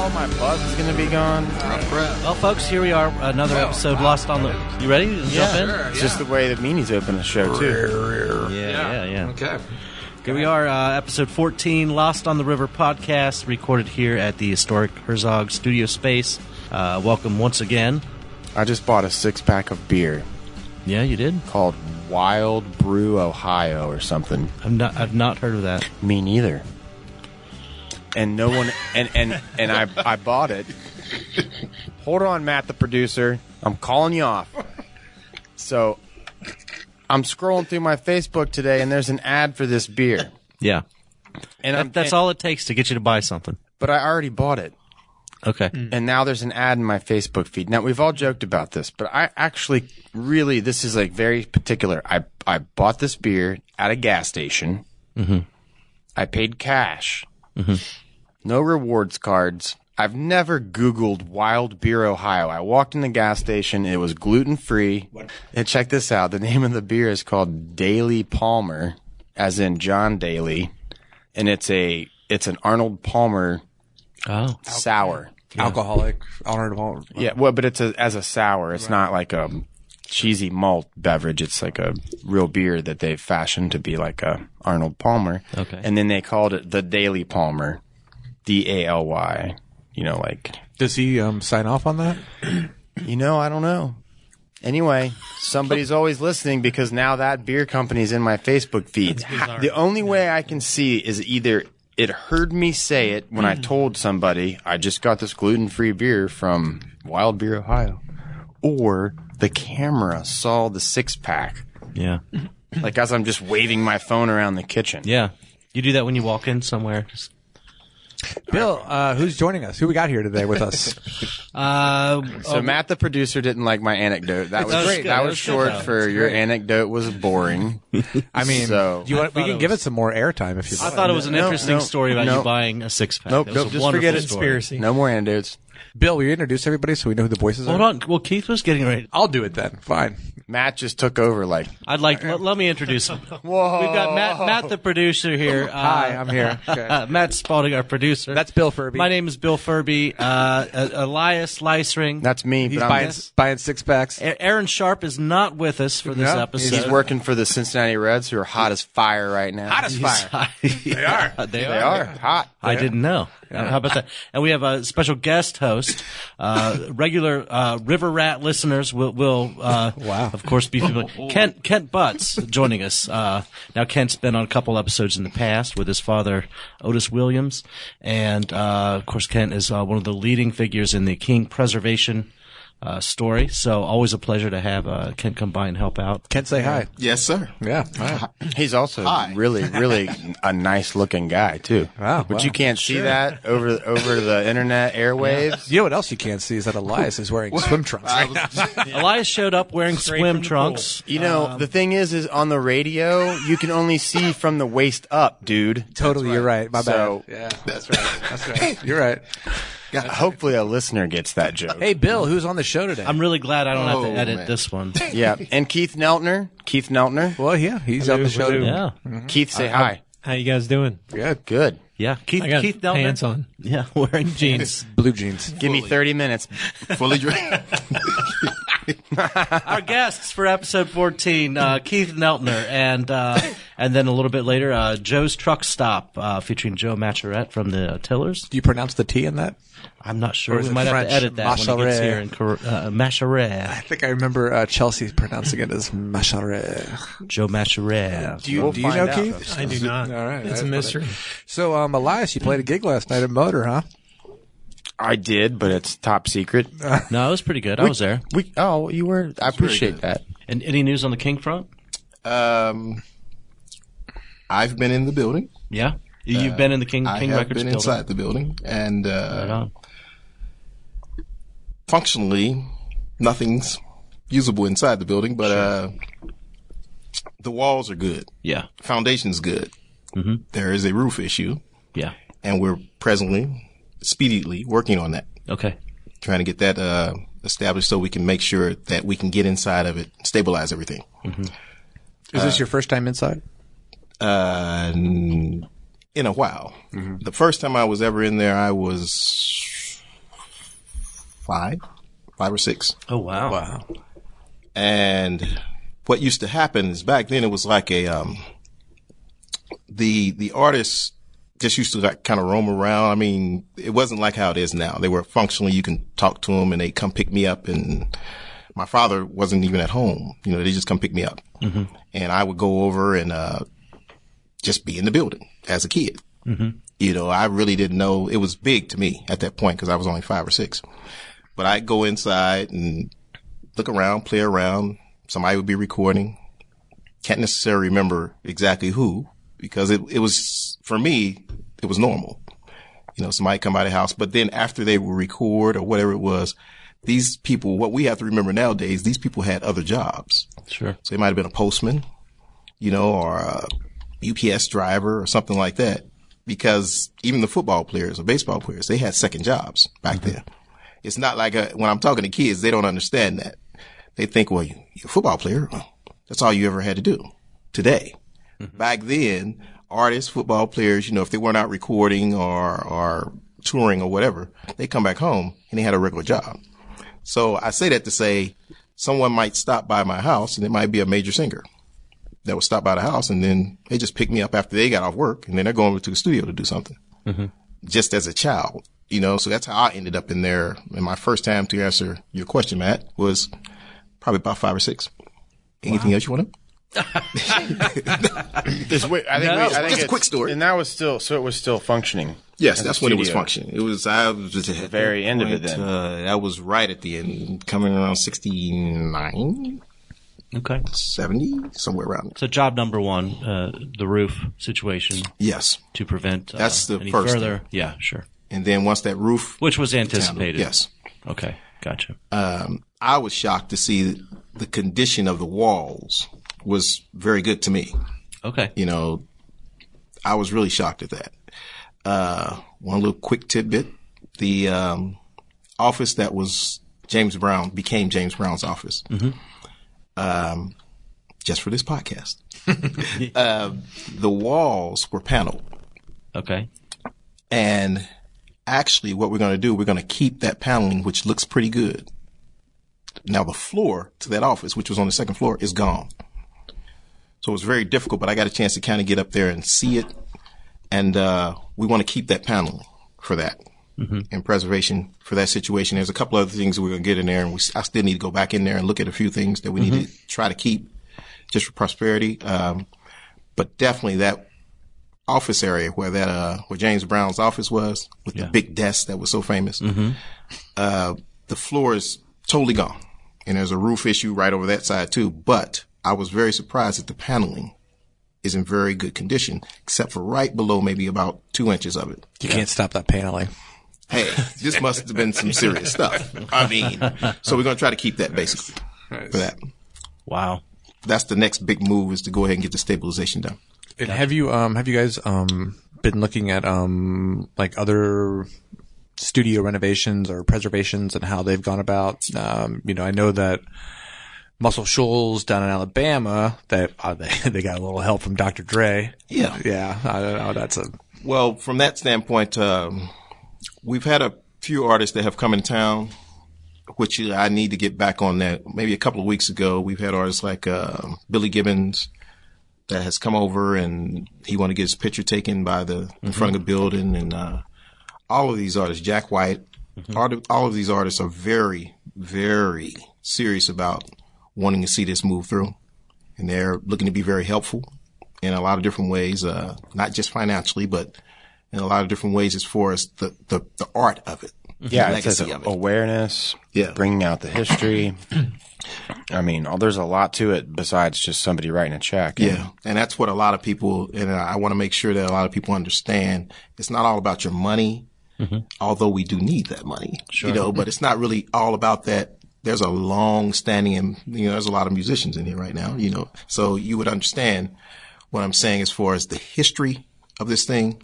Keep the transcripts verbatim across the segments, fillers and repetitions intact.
all my buzz is going to be gone. Well, folks, here we are. Another Oh, episode wow. Lost on the... You ready to Yeah, jump in? sure, It's yeah. just the way the meanies open the show, too. Yeah, yeah, yeah. Okay. Here we are, uh, episode fourteen, Lost on the River podcast, recorded here at the historic Herzog studio space. Uh, welcome once again. I just bought a six-pack of beer Yeah, you did? called Wild Brew Ohio or something. I've not, I've not heard of that. Me neither. And no one... And, and, and I, I bought it. Hold on, Matt, the producer. I'm calling you off. So... I'm scrolling through my Facebook today, and there's an ad for this beer. Yeah. And I'm, That, that's and, all it takes to get you to buy something. But I already bought it. Okay. And now there's an ad in my Facebook feed. Now, we've all joked about this, but I actually really, this is like very particular. I, I bought this beer at a gas station. Mm-hmm. I paid cash. Mm-hmm. No rewards cards. I've never Googled Wild Beer Ohio. I walked in the gas station. It was gluten-free. And check this out. The name of the beer is called Daly Palmer, as in John Daly. And it's a it's an Arnold Palmer Oh. sour. Alcoholic. Arnold Palmer. Yeah, well, but it's a, as a sour. It's not like a cheesy malt beverage. It's like a real beer that they've fashioned to be like a Arnold Palmer. Okay. And then they called it the Daly Palmer. D A L Y. You know, like... Does he um, sign off on that? You know, I don't know. Anyway, somebody's always listening because now that beer company's in my Facebook feeds. Ha- the only way I can see is either it heard me say it when I told somebody I just got this gluten-free beer from Wild Beer Ohio, or the camera saw the six-pack. Yeah. Like as I'm just waving my phone around the kitchen. Yeah. You do that when you walk in somewhere. Just, Bill, uh, who's joining us? Who we got here today with us? uh, So Matt, the producer, didn't like my anecdote. That was That was great. good. That That was was good, short though. for your anecdote was boring. I mean, So- do you want, we I can thought give it it some more airtime if you I like. thought it was an No, interesting no, story about no. you buying a six-pack. Nope, It was nope, a just wonderful forget it. story. No more anecdotes. Bill, will you introduce everybody so we know who the voices Hold are? on. Well, Keith was getting ready. I'll do it then. Fine. Matt just took over like, I'd like let, let me introduce him. whoa. We've got Matt, Matt the producer here. Uh, Hi, I'm here. Okay. Matt Spalding, our producer. That's Bill Furby. My name is Bill Furby. Uh, uh, Elias Leisring. That's me. He's but I'm- buying, buying six packs. A- Aaron Sharp is not with us for this No, episode. He's working for the Cincinnati Reds, who are hot as fire right now. Hot as fire. they are. They They are. are hot. I didn't know. Uh, How about that? And we have a special guest host. Uh, regular uh, River Rat listeners will, will uh, Wow. of course, be familiar. Kent Kent Butts joining us. Uh, now, Kent's been on a couple episodes in the past with his father, Otis Williams. And, uh, of course, Kent is uh, one of the leading figures in the King preservation uh, story. So always a pleasure to have uh, Kent come by and help out. Kent, say hi. Yes, sir. Yeah. Hi. He's also Hi. really, really a nice looking guy too. Wow, But wow. you can't see that over over the internet airwaves. You know what else you can't see is that Elias is wearing swim trunks right now. Elias showed up wearing Straight swim from the trunks. You know, the thing is, is on the radio, you can only see from the waist up, dude. Totally, you're right. My So- bad. Yeah, that's right. That's right. You're right. Hopefully a listener gets that joke. Hey, Bill, who's on the show today? I'm really glad I don't have Oh, to edit man. this one. Yeah. And Keith Neltner. Keith Neltner. well, yeah, he's on the show today. Yeah. Keith, say hi. How you guys doing? Good. Good. Yeah. Keith, I got Keith Neltner. pants on. Yeah. Wearing jeans. Blue jeans. Give me thirty minutes. Fully dressed. Our guests for episode fourteen, uh, Keith Neltner, and uh, and then a little bit later, uh, Joe's Truck Stop, uh, featuring Joe Machorette from the Tillers. Do you pronounce the T in that? I'm not sure. Or is We it might French? have to edit that when he gets Machorette. here. In Cor- uh, Machorette. I think I remember uh, Chelsea pronouncing it as Machare. Joe Machorette. Do you, We'll do you find know out. Keith? I do not. All right. It's a mystery. So, um, Elias, you played a gig last night at Motor, huh? I did, but it's top secret. No, it was pretty good. I was there. We oh, you were. I appreciate good. that. And any news on the King front? Um, I've been in the building. Yeah. You've been in the King I King have Records been building. inside the building, and Right uh, on. functionally, nothing's usable inside the building. But uh, the walls are good. Yeah. Foundation's good. Mhm. There is a roof issue, Yeah. and we're presently, speedily working on that. Okay. Trying to get that uh, established so we can make sure that we can get inside of it, stabilize everything. Is this your first time inside? Uh, n- in a while. The first time I was ever in there, I was five, five or six. Oh, wow. Wow. And what used to happen is back then it was like a, um, the, the artists just used to like kind of roam around. I mean, it wasn't like how it is now. They were functionally, you can talk to them and they come pick me up, and my father wasn't even at home. You know, they just come pick me up, mm-hmm. and I would go over and, uh, just be in the building as a kid. Mm-hmm. You know, I really didn't know it was big to me at that point because I was only five or six, but I'd go inside and look around, play around. Somebody would be recording. Can't necessarily remember exactly who, because it, it was, for me, it was normal. You know, somebody come by the house, but then after they would record or whatever it was, these people, what we have to remember nowadays, these people had other jobs. Sure. So they might have been a postman, you know, or a U P S driver or something like that. Because even the football players or baseball players, they had second jobs back mm-hmm. then. It's not like a, when I'm talking to kids, they don't understand that. They think, well, you, you're a football player. That's all you ever had to do today. Mm-hmm. Back then, artists, football players, you know, if they weren't out recording or, or touring or whatever, they come back home and they had a regular job. So I say that to say someone might stop by my house and it might be a major singer that would stop by the house, and then they just pick me up after they got off work, and then they're going over to the studio to do something. Mm-hmm. Just as a child, you know, so that's how I ended up in there. And my first time, to answer your question, Matt, was probably about five or six. Anything wow. else you want to? This, wait, I think, no, we, I think just a quick story. And that was still, so it was still functioning. Yes, that's when it was functioning. It was, I was just at the very end point, of it then. Uh, that was right at the end, coming around sixty-nine. Okay. seventy, somewhere around there. So job number one, uh, the roof situation. Yes. To prevent uh, That's the any first further. thing. Yeah, sure. And then once that roof. Which was anticipated. Yes. Okay. Gotcha. Um, I was shocked to see the condition of the walls was very good to me. Okay. You know, I was really shocked at that. Uh, one little quick tidbit. The, um, office that was James Brown became James Brown's office. Mm-hmm. Um, just for this podcast. uh, the walls were paneled. Okay. And actually what we're going to do, we're going to keep that paneling, which looks pretty good. Now the floor to that office, which was on the second floor, is gone. So it was very difficult, but I got a chance to kind of get up there and see it. And, uh, we want to keep that paneling for that. Mm-hmm. And preservation for that situation. There's a couple other things we're going to get in there, and we, I still need to go back in there and look at a few things that we mm-hmm. need to try to keep just for prosperity. Um, but definitely that office area where that, uh, where James Brown's office was with yeah. the big desk that was so famous, mm-hmm. uh, the floor is totally gone, and there's a roof issue right over that side too. But I was very surprised that the paneling is in very good condition, except for right below maybe about two inches of it. You yeah. can't stop that paneling. Hey, this must have been some serious stuff. I mean, so we're going to try to keep that basically nice. For that. Wow. That's the next big move, is to go ahead and get the stabilization done. And have you, um, have you guys, um, been looking at, um, like other studio renovations or preservations and how they've gone about? Um, you know, I know that Muscle Shoals down in Alabama, that uh, they, they got a little help from Doctor Dre. Yeah. Yeah. I don't know. That's a, well, from that standpoint, um, we've had a few artists that have come in town, which I need to get back on that. Maybe a couple of weeks ago, we've had artists like uh, Billy Gibbons that has come over, and he wanted to get his picture taken by the mm-hmm. in front of the building. And uh, all of these artists, Jack White, mm-hmm. all, all of these artists are very, very serious about wanting to see this move through. And they're looking to be very helpful in a lot of different ways, uh, not just financially, but in a lot of different ways as far as the, the, the art of it. Yeah, it says awareness, yeah. bringing out the history. I mean, oh, there's a lot to it besides just somebody writing a check. Yeah, and, and that's what a lot of people, and I want to make sure that a lot of people understand, it's not all about your money, mm-hmm. although we do need that money, sure. you know, but it's not really all about that. There's a long standing, and you know, there's a lot of musicians in here right now, you know, so you would understand what I'm saying as far as the history of this thing.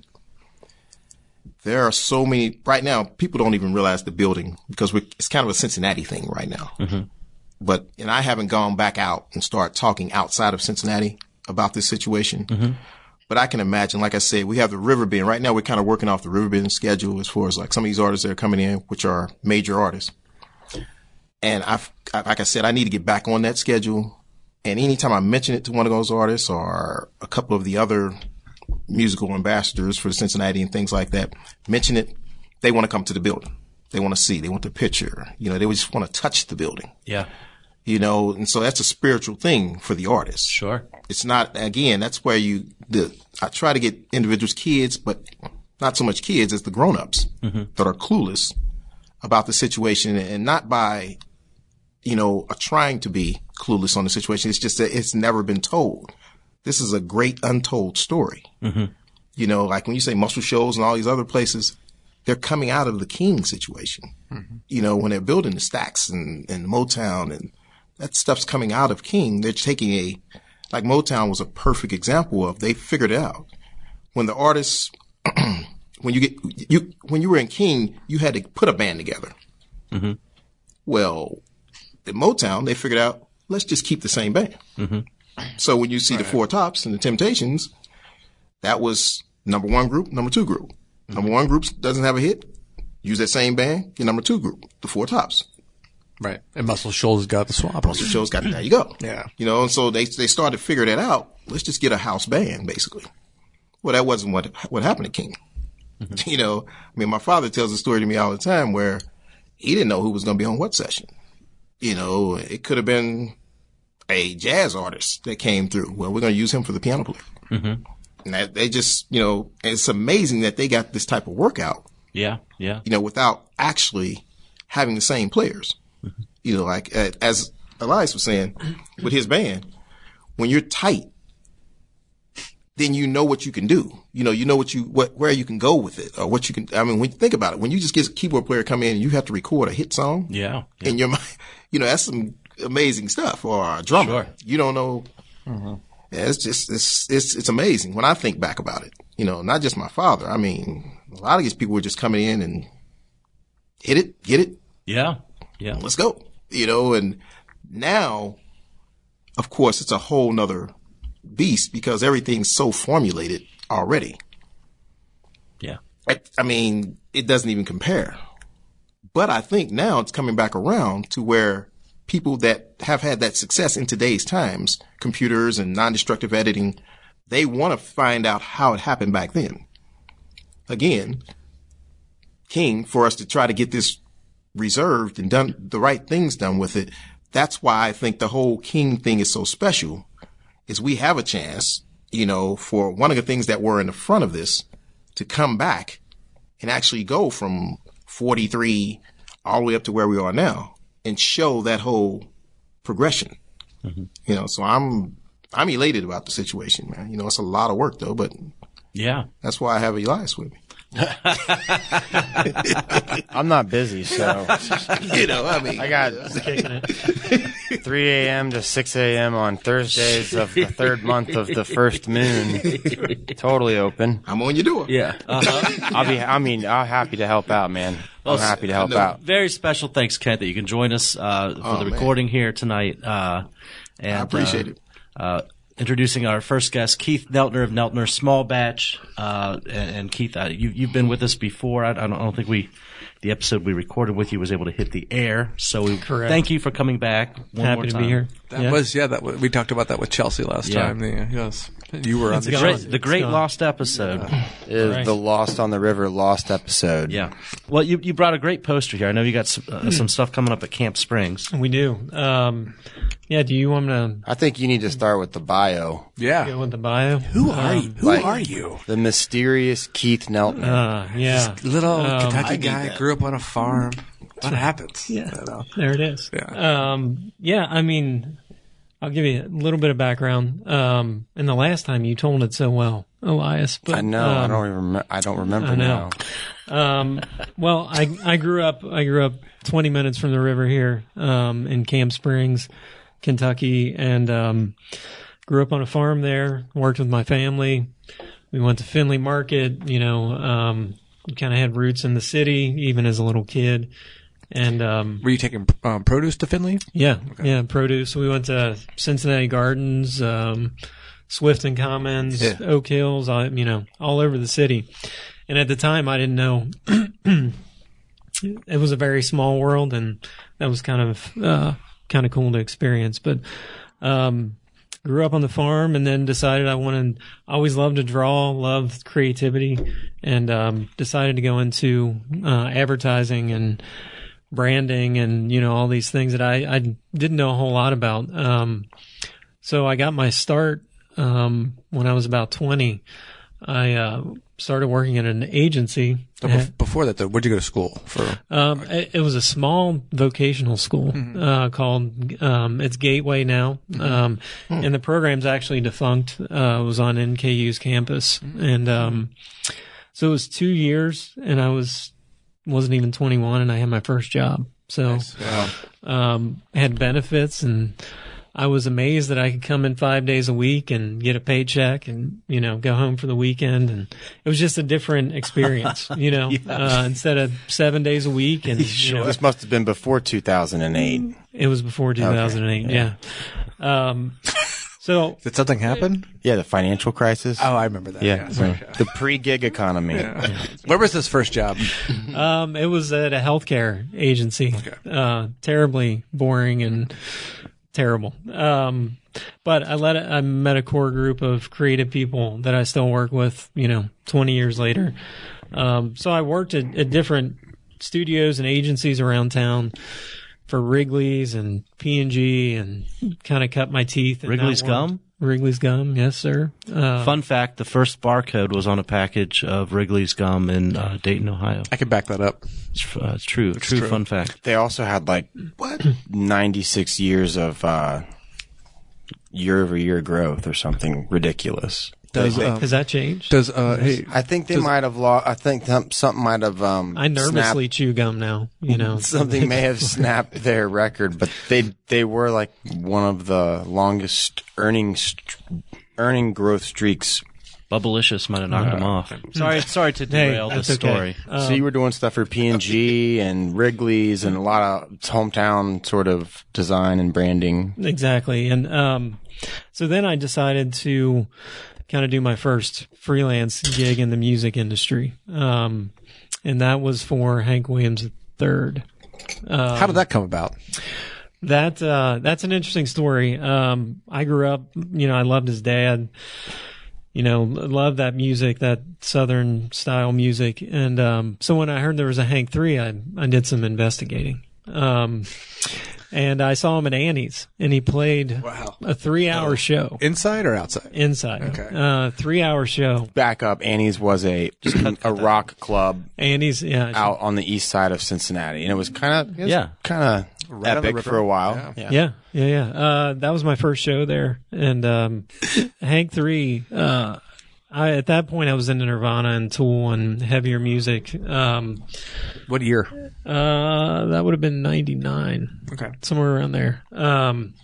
There are so many right now. People don't even realize the building because we're, it's kind of a Cincinnati thing right now. Mm-hmm. But and I haven't gone back out and start talking outside of Cincinnati about this situation. Mm-hmm. But I can imagine, like I said, we have the River Bend right now. We're kind of working off the River Bend schedule as far as like some of these artists that are coming in, which are major artists. And I've, like I said, I need to get back on that schedule. And anytime I mention it to one of those artists or a couple of the other musical ambassadors for the Cincinnati and things like that, mention it, they want to come to the building. They want to see, they want the picture, you know, they just want to touch the building. Yeah. You know, and so that's a spiritual thing for the artist. Sure. It's not, again, that's where you, the, I try to get individuals, kids, but not so much kids as the grown-ups mm-hmm. that are clueless about the situation, and not by, you know, trying to be clueless on the situation. It's just that it's never been told. This is a great untold story. Mm-hmm. You know, like when you say Muscle Shoals and all these other places, they're coming out of the King situation. Mm-hmm. You know, when they're building the Stax and, and Motown, and that stuff's coming out of King. They're taking a, like Motown was a perfect example of, they figured it out. When the artists, when you get, you, when you were in King, you had to put a band together. Mm-hmm. Well, at Motown, they figured out, let's just keep the same band. Mm-hmm. So when you see right. the Four Tops and the Temptations, that was number one group, number two group. Mm-hmm. Number one group doesn't have a hit, use that same band, your number two group, the Four Tops. Right. And Muscle Shoals got the swap. Muscle Shoals got, there you go. Yeah. You know, and so they, they started to figure that out. Let's just get a house band, basically. Well, that wasn't what, what happened to King. Mm-hmm. You know, I mean, my father tells a story to me all the time where he didn't know who was going to be on what session. You know, it could have been a jazz artist that came through. Well, we're going to use him for the piano player. Mm-hmm. And that, they just, you know, it's amazing that they got this type of workout. Yeah, yeah. You know, without actually having the same players. Mm-hmm. You know, like, uh, as Elias was saying, with his band, when you're tight, then you know what you can do. You know, you know what you, what, where you can go with it, or what you can, I mean, when you think about it, when you just get a keyboard player come in and you have to record a hit song. Yeah. yeah. In your mind, you know, that's some amazing stuff. Or a drummer. Sure. You don't know. Mm-hmm. Yeah, it's just, it's, it's, it's amazing when I think back about it. You know, not just my father. I mean, a lot of these people were just coming in and hit it, get it. Yeah. Yeah. Let's go. You know, and now, of course, it's a whole nother beast because everything's so formulated already. Yeah. I, I mean, it doesn't even compare. But I think now it's coming back around to where people that have had that success in today's times, computers and non-destructive editing, they want to find out how it happened back then. Again, King, for us to try to get this reserved and done the right things done with it, that's why I think the whole King thing is so special, is we have a chance, you know, for one of the things that were in the front of this to come back and actually go from forty-three all the way up to where we are now and show that whole progression. Mm-hmm. You know, so I'm, I'm elated about the situation, man. You know, it's a lot of work though, but yeah, that's why I have Elias with me. I'm not busy, so you know, I mean, I got three a.m. to six a.m. on Thursdays of the third month of the first moon. Totally open. I'm on your door. Yeah, uh-huh. I'll be. I mean, I'm happy to help out, man. I'm happy to help out. Very special thanks, Kent, that you can join us uh, for oh, the man. recording here tonight. Uh, and, I appreciate uh, it. Uh, Introducing our first guest, Keith Neltner of Neltner Small Batch. Uh, and, and Keith, uh, you, you've been with us before. I, I, don't, I don't think we, the episode we recorded with you was able to hit the air. So we Correct. Thank you for coming back. One Happy more to time. be here. That yeah. was, yeah, that was, we talked about that with Chelsea last Yeah. time. Yeah, yes. You were on It's the gone. show. Great, the great gone. lost episode. Is Right. the Lost on the River lost episode? Yeah. Well, you you brought a great poster here. I know you got some, uh, some stuff coming up at Camp Springs. We do. Um, yeah, do you want me to I think you need to start with the bio. Yeah. go with the bio? Who are you? Who like- are you? The mysterious Keith Neltner. Uh, yeah. Little Um, Kentucky I need guy that. grew up on a farm. What happens? Yeah. You know? There it is. Yeah. Um, yeah, I mean, I'll give you a little bit of background. Um, and the last time you told it so well, Elias. But, I know. I um, don't even. Rem- I don't remember I know. now. Um, well, I, I grew up, I grew up twenty minutes from the river here, um, in Camp Springs, Kentucky, and, um, grew up on a farm there, worked with my family. We went to Findlay Market, you know, um, kind of had roots in the city, even as a little kid. And, um, Were you taking um, produce to Findlay? yeah, yeah, produce. We went to Cincinnati Gardens, um, Swifton Commons, Yeah. Oak Hills, all, you know, all over the city. And at the time, I didn't know it was a very small world, and that was kind of uh, kind of cool to experience. But um, grew up on the farm, and then decided I wanted. I always loved to draw, loved creativity, and um, decided to go into uh, advertising and branding, and you know all these things that I, I didn't know a whole lot about. Um, so I got my start um, when I was about twenty. I uh, started working at an agency. So bef- before that, though, where'd you go to school for? Um, it, it was a small vocational school mm-hmm. uh, called um, it's Gateway now, mm-hmm. um, mm-hmm. and the program's actually defunct. Uh, it was on N K U's campus, mm-hmm. and um, so it was two years, and I was wasn't even twenty-one, and I had my first job. So nice. Wow. um, I had benefits, and I was amazed that I could come in five days a week and get a paycheck and, you know, go home for the weekend. And it was just a different experience, you know, yeah. uh, instead of seven days a week. And sure. you know, This must have been before two thousand eight. It was before two thousand eight. Okay. Yeah. yeah. Um, so did something happen? Yeah. The financial crisis. Oh, I remember that. Yeah. yeah. Right. The pre-gig economy. Yeah. Yeah. Where was this first job? um, it was at a healthcare agency. Okay. Uh, terribly boring and terrible. Um, but I let I met a core group of creative people that I still work with, you know, twenty years later. Um, so I worked at, at different studios and agencies around town for Wrigley's and P and G, and kind of cut my teeth. Wrigley's Gum? Wrigley's Gum, yes, sir. Uh, Fun fact, the first barcode was on a package of Wrigley's Gum in uh, Dayton, Ohio. I can back that up. It's, uh, it's true. It's true, true fun fact. They also had like what ninety-six years of uh, year-over-year growth or something ridiculous. Does um, has that changed? Does uh, hey? I think they does, might have lost. I think th- something might have. Um, I nervously snapped. chew gum now. You know, something may have snapped their record, but they they were like one of the longest earning st- earning growth streaks. Bubblicious might have knocked uh, them off. Sorry, sorry to derail hey, the okay. story. Um, so you were doing stuff for P and G and Wrigley's and a lot of hometown sort of design and branding. Exactly, and um, so then I decided to kind of do my first freelance gig in the music industry, um, and that was for Hank Williams the third. Um, How did that come about? That uh, that's an interesting story. Um, I grew up, you know, I loved his dad. You know, loved that music, that Southern style music, and um, so when I heard there was a Hank three, I I did some investigating. Um, And I saw him at Annie's, and he played wow. a three-hour oh. show. Inside or outside? Inside. Okay. Uh, three-hour show. Back up, Annie's was a a rock club. Annie's, yeah, out on the east side of Cincinnati, and it was kind of yeah, kind of right epic for a while. Yeah, yeah, yeah. yeah. Uh, that was my first show there, and um, Hank three. Uh, I, at that point, I was into Nirvana and Tool and heavier music. Um, what year? Uh, that would have been ninety-nine. Okay. Somewhere around there. Um,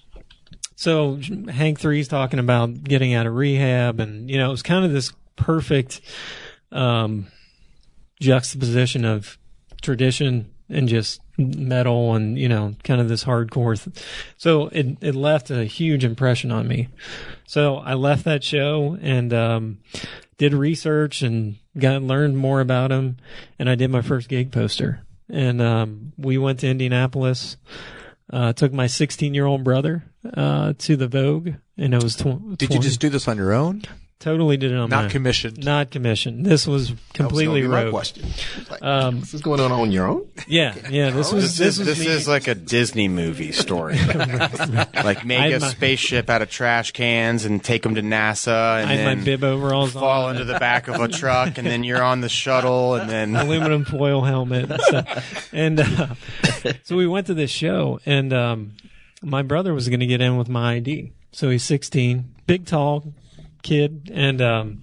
so Hank three's talking about getting out of rehab, and, you know, it was kind of this perfect um, juxtaposition of tradition and just metal and, you know, kind of this hardcore. Th- so it, it left a huge impression on me. So I left that show and um, did research and got learned more about him. And I did my first gig poster. And um, we went to Indianapolis. Uh, took my sixteen-year-old brother uh, to the Vogue, and it was tw- twenty. Did you just do this on your own? Totally did it on my own. Not commissioned. Not commissioned. This was completely that was rogue. my question. Like, um, this is going on on your own? Yeah, yeah. This was this, this, is, was this me. is like a Disney movie story. Like make I a had my- spaceship out of trash cans and take them to NASA, and I had then my bib overalls fall on, into the back of a truck, and then you're on the shuttle, and then aluminum foil helmet and stuff. And uh, so we went to this show, and um, my brother was going to get in with my I D. So he's sixteen, big, tall kid, and um,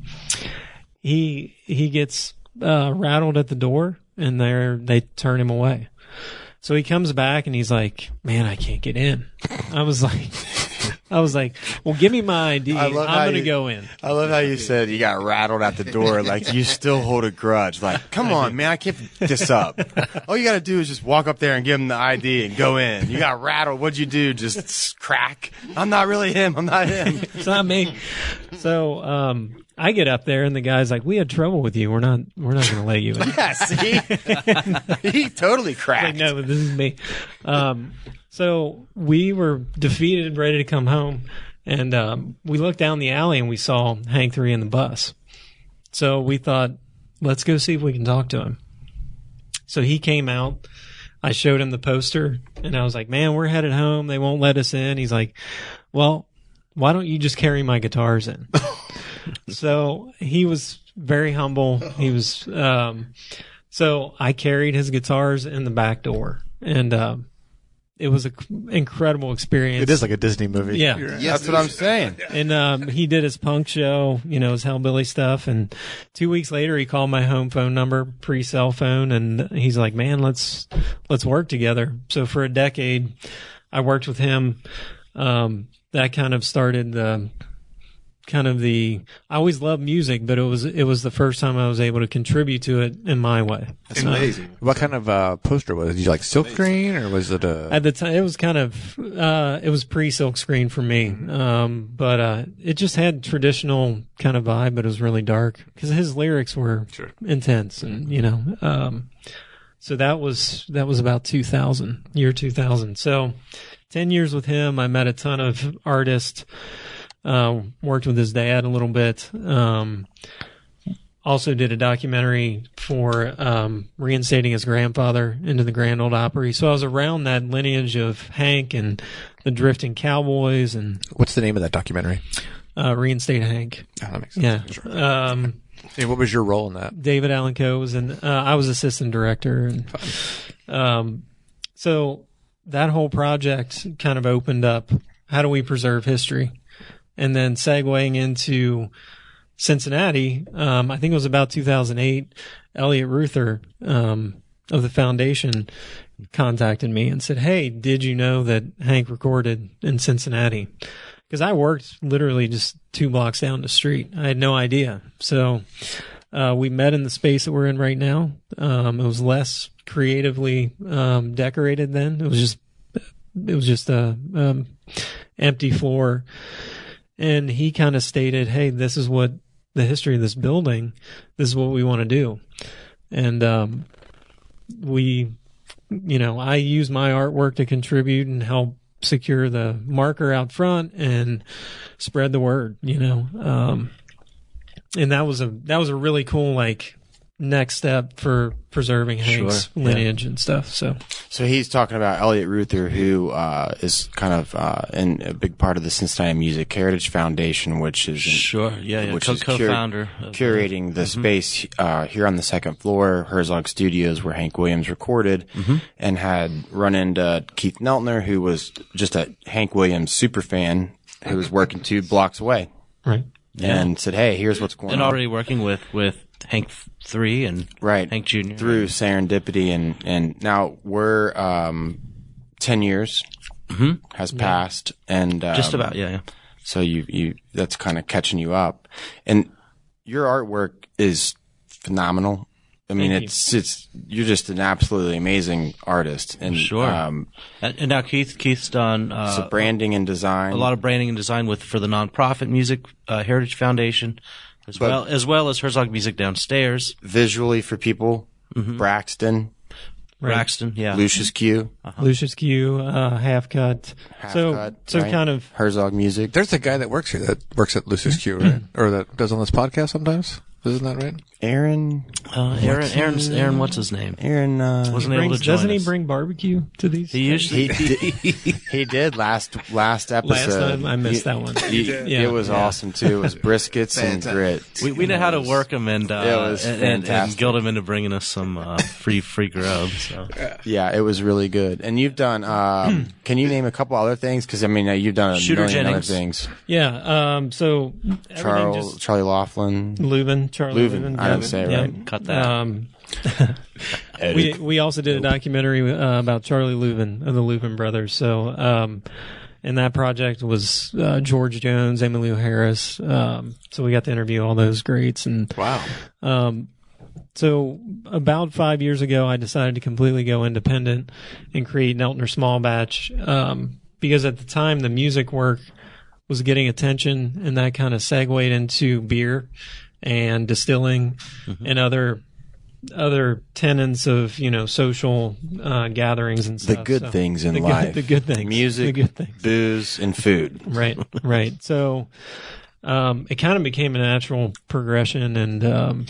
he he gets uh, rattled at the door, and they they turn him away. So he comes back, and he's like, "Man, I can't get in." I was like, I was like, well, give me my I D. I I'm love how going to you- go in. I love how you said you got rattled at the door. Like you still hold a grudge. Like, come on, man, I can't pick this up. All you got to do is just walk up there and give him the I D and go in. You got rattled. What'd you do? Just crack? I'm not really him. I'm not him. It's not me. So um, I get up there, and the guy's like, we had trouble with you. We're not We're not going to let you in. Yeah, see? He totally cracked. Like, no, this is me. Um, so we were defeated, ready to come home. And um, we looked down the alley and we saw Hank three in the bus. So we thought, let's go see if we can talk to him. So he came out. I showed him the poster and I was like, man, we're headed home. They won't let us in. He's like, well, why don't you just carry my guitars in? So he was very humble. He was, um, so I carried his guitars in the back door, and um, it was an incredible experience. It is like a Disney movie. Yeah. Yes, That's it what I'm is. saying. And um, he did his punk show, you know, his hellbilly stuff. And two weeks later, he called my home phone number, pre-cell phone, and he's like, "Man, let's let's work together." So for a decade, I worked with him. Um, that kind of started the kind of the. I always loved music, but it was it was the first time I was able to contribute to it in my way. That's amazing. What kind of uh, poster was it? Did you like silk screen or was it a? At the time, it was kind of uh, it was pre silk screen for me, um, but uh, it just had traditional kind of vibe, but it was really dark because his lyrics were Sure. intense, and you know, um, so that was that was about two thousand, year two thousand. So ten years with him, I met a ton of artists. Uh, worked with his dad a little bit. Um, also did a documentary for um, reinstating his grandfather into the Grand Ole Opry. So I was around that lineage of Hank and the Drifting Cowboys and What's the name of that documentary? uh, Reinstate Hank. Oh, that makes sense. Yeah. Sure. Um, Hey, what was your role in that? David Allen Coe was in, uh, I was assistant director. And, um, so that whole project kind of opened up, how do we preserve history? And then segueing into Cincinnati, um, I think it was about two thousand eight, Elliot Ruther um, of the foundation contacted me and said, hey, did you know that Hank recorded in Cincinnati? Because I worked literally just two blocks down the street. I had no idea. So uh, we met in the space that we're in right now. Um, it was less creatively um, decorated then. It was just it was just a um, empty floor. And he kind of stated, hey, this is what the history of this building, this is what we want to do. And um, we, you know, I use my artwork to contribute and help secure the marker out front and spread the word, you know. Um, and that was a that was a really cool, like, next step for preserving Hank's Sure, lineage and stuff. So So he's talking about Elliot Ruther, who uh, is kind of uh, in a big part of the Cincinnati Music Heritage Foundation, which is Sure, yeah, yeah. which Co- is cur- co-founder of- curating the space uh, here on the second floor, Herzog Studios, where Hank Williams recorded, and had run into Keith Neltner, who was just a Hank Williams super fan, who was working two blocks away, right. and said, "Hey, here's what's going and on." already working with with Hank three and Right. Hank Junior Through serendipity, and, and now we're um, ten years has passed, and um, just about, yeah, yeah. so you you that's kind of catching you up, and your artwork is phenomenal. I mean, Thank it's it's you're just an absolutely amazing artist, and Sure. um, And, and now Keith Keith's done uh, so branding and design, a lot of branding and design with for the nonprofit Music uh, Heritage Foundation, as But- well as well as Herzog Music downstairs. visually for people. Braxton, Braxton, yeah. Lucius Q, Lucius Q, uh, half cut. Half so Cut, so right? kind of Herzog Music. There's a guy that works here that works at Lucis Q, right? Or that does on this podcast sometimes. Isn't that right? Aaron, Uh, Aaron, Aaron's, Aaron, what's his name? Aaron uh, Wasn't able to brings, join doesn't he us. bring barbecue to these? He usually he did, he did last last episode. Last time I missed You- that one. you- Yeah. It was awesome too. It was briskets and Fantastic. grit. We, we know how to work him and uh, It was and, and, and fantastic. guilt him into bringing us some uh, free free grub. So Yeah, it was really good. And you've done. Um, can you name a couple other things? Because I mean, uh, you've done a Shooter million Jennings. other things. Yeah. Um. So everything Charles, just Charlie Laughlin. Leuven, Charlie Leuven, Leuven. I didn't yeah. say it Yeah. right. cut that. Um, we we also did a documentary uh, about Charlie Leuven of the Leuven brothers. So, um, and that project was uh, George Jones, Emmylou Harris. Um, so we got to interview all those greats. And Wow. Um, so about five years ago, I decided to completely go independent and create Neltner Small Batch, um, because at the time the music work was getting attention, and that kind of segued into beer and distilling mm-hmm. and other other tenets of, you know, social uh, gatherings and stuff. The good so, things in the life. Good, the good things. Music, the good things. booze, and food. Right, right. So um, it kind of became a natural progression, and um,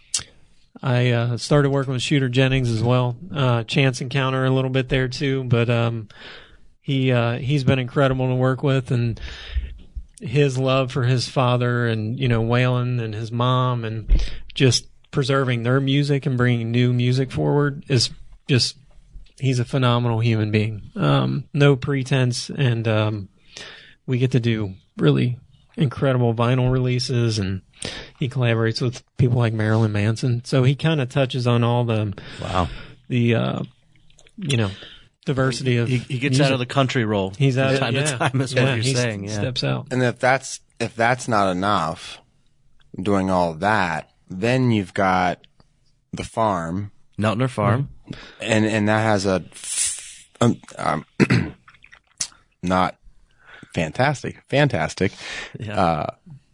I uh, started working with Shooter Jennings as well. Uh, chance encounter a little bit there too, but um, he uh, he's been incredible to work with, and his love for his father and, you know, Waylon and his mom, and just preserving their music and bringing new music forward is just, he's a phenomenal human being. Um, no pretense. And, um, we get to do really incredible vinyl releases, and he collaborates with people like Marilyn Manson. So he kind of touches on all the, wow, the, uh, you know, diversity of he, he gets music. out of the country role. He's out from time yeah. to time, is yeah, what you're he saying. Yeah. Steps out. And if that's if that's not enough, doing all of that, then you've got the farm, Neltner Farm, and and that has a um, um, not fantastic, fantastic yeah. uh,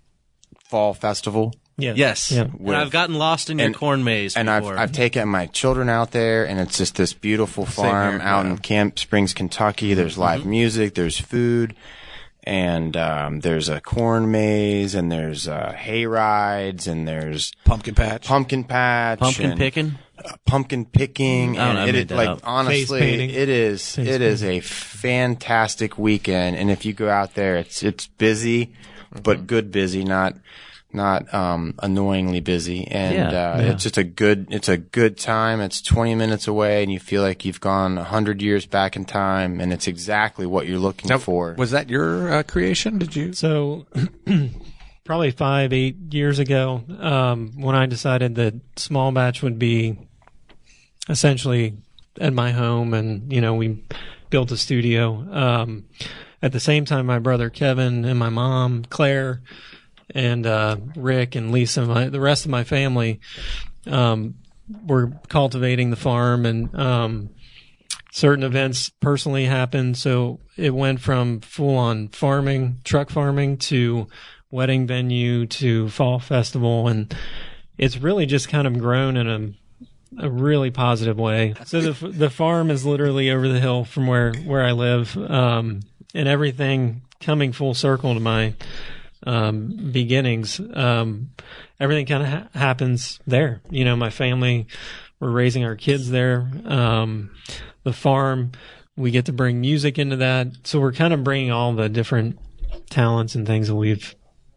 fall festival. Yeah. Yes, Yeah. and I've gotten lost in your and, corn maze and I've before. I've taken my children out there, and it's just this beautiful farm here, out yeah. in Camp Springs, Kentucky. There's live Mm-hmm. music, there's food, and um, there's a corn maze, and there's uh, hay rides, and there's Pumpkin patch. pumpkin patch, Pumpkin and, picking. uh, pumpkin picking, I don't and know, I it made is that like up. honestly, Face painting. it is Face it is a fantastic weekend. And if you go out there, it's it's busy, but good busy, not not um annoyingly busy. And Yeah. uh, Yeah. it's just a good it's a good time. It's twenty minutes away, and you feel like you've gone a hundred years back in time, and it's exactly what you're looking Now, for. was that your uh, creation? Did you? So probably five, eight years ago, um, when I decided that Small Batch would be essentially at my home, and, you know, we built a studio. Um, at the same time, my brother Kevin and my mom, Claire, and uh, Rick and Lisa, my, the rest of my family, um, were cultivating the farm, and um, certain events personally happened. So it went from full on farming, truck farming, to wedding venue, to fall festival. And it's really just kind of grown in a, a really positive way. So the, the farm is literally over the hill from where, where I live. Um, and everything coming full circle to my, um, beginnings. Um, everything kind of ha- happens there. You know, my family, we're raising our kids there. Um, the farm, we get to bring music into that. So we're kind of bringing all the different talents and things that we've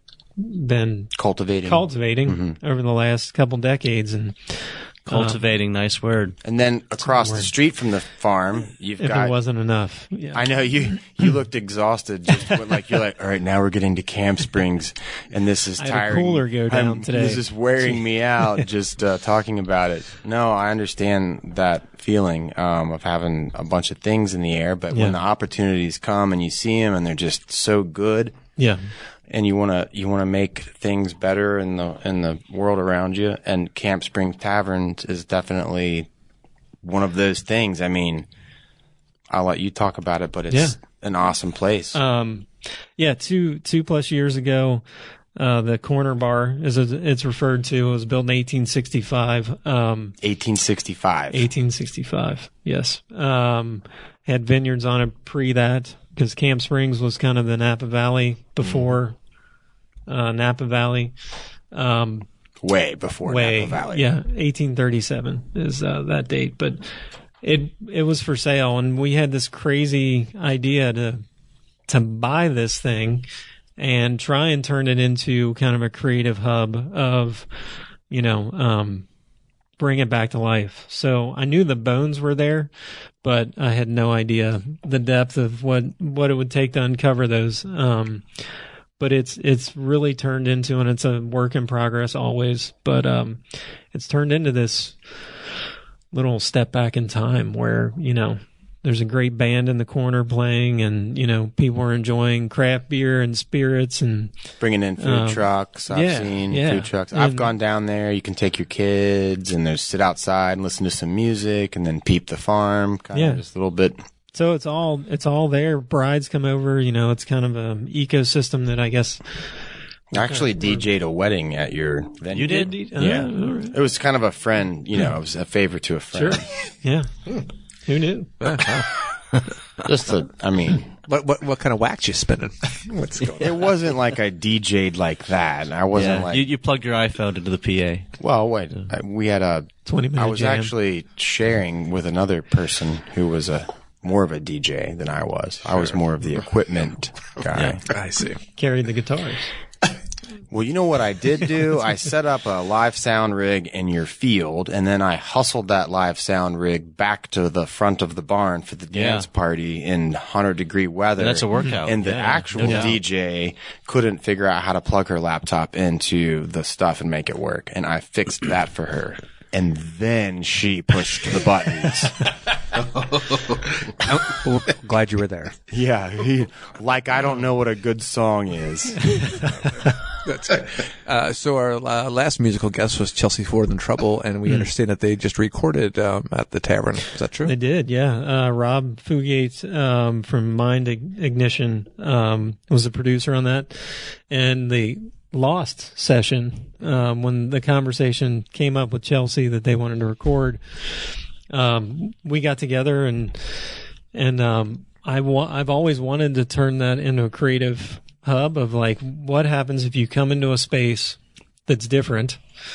been cultivating. cultivating Mm-hmm. over the last couple decades. And Cultivating, nice word. And then across the word. street from the farm, you've if got. it wasn't enough. Yeah. I know you. You looked exhausted. Just when, like you're like, all right, now we're getting to Camp Springs, and this is I had a tiring. cooler go down I'm- today. This is wearing me out. Just uh, talking about it. No, I understand that feeling um, of having a bunch of things in the air, but Yeah. when the opportunities come and you see them and they're just so good, Yeah. and you want to you want to make things better in the in the world around you, and Camp Springs Tavern is definitely one of those things. I mean, I'll let you talk about it, but it's Yeah. an awesome place. Um, yeah, two two plus years ago, uh, the Corner Bar, as it's referred to, was built in eighteen sixty-five. Um, eighteen sixty-five. eighteen sixty-five, yes. Um, had vineyards on it pre that, because Camp Springs was kind of the Napa Valley before uh, Napa Valley. Um, Way before way, Napa Valley. yeah, eighteen thirty-seven is uh, that date. But it it was for sale, and we had this crazy idea to to buy this thing and try and turn it into kind of a creative hub of, you know, um, bring it back to life. So I knew the bones were there, but I had no idea the depth of what what it would take to uncover those. Um, but it's it's really turned into, and it's a work in progress always, but um, it's turned into this little step back in time where, you know, there's a great band in the corner playing, and you know people are enjoying craft beer and spirits and bringing in food um, trucks. I've yeah, seen yeah. food trucks. And- I've gone down there. You can take your kids and there's sit outside and listen to some music and then peep the farm. Kind Yeah. of just a little bit. So it's all it's all there. Brides come over. You know, it's kind of an ecosystem that I guess. I actually D J'd a wedding at your venue. You did? Yeah. Oh, all right. It was kind of a friend, you know, it was a favor to a friend. Sure. Yeah. Who knew? Just a, I mean, What what what kind of wax you spinning? What's going on? it wasn't like I D J'd like that. I wasn't Yeah. like, you, you plugged your iPhone into the P A. well, wait, I, we had a, Twenty minute I was jam. actually sharing with another person who was a, more of a D J than I was. I was more of the equipment guy. I see. Carried the guitars. Well, you know what I did do? I set up a live sound rig in your field, and then I hustled that live sound rig back to the front of the barn for the Yeah. dance party in one hundred degree weather. And that's a workout. And the Yeah, actual no doubt. D J couldn't figure out how to plug her laptop into the stuff and make it work. And I fixed that for her. And then she pushed the buttons. Well, glad you were there. Yeah. He, like I don't know what a good song is. That's it. Uh, so our uh, last musical guest was Chelsea Ford and Trouble, and we understand that they just recorded um, at the tavern. Is that true? They did, yeah. Uh, Rob Fugate um, from Mind Ig- Ignition um, was the producer on that, and the Lost session um, when the conversation came up with Chelsea that they wanted to record. Um, we got together and and um, I wa- I've always wanted to turn that into a creative hub of like what happens if you come into a space that's different.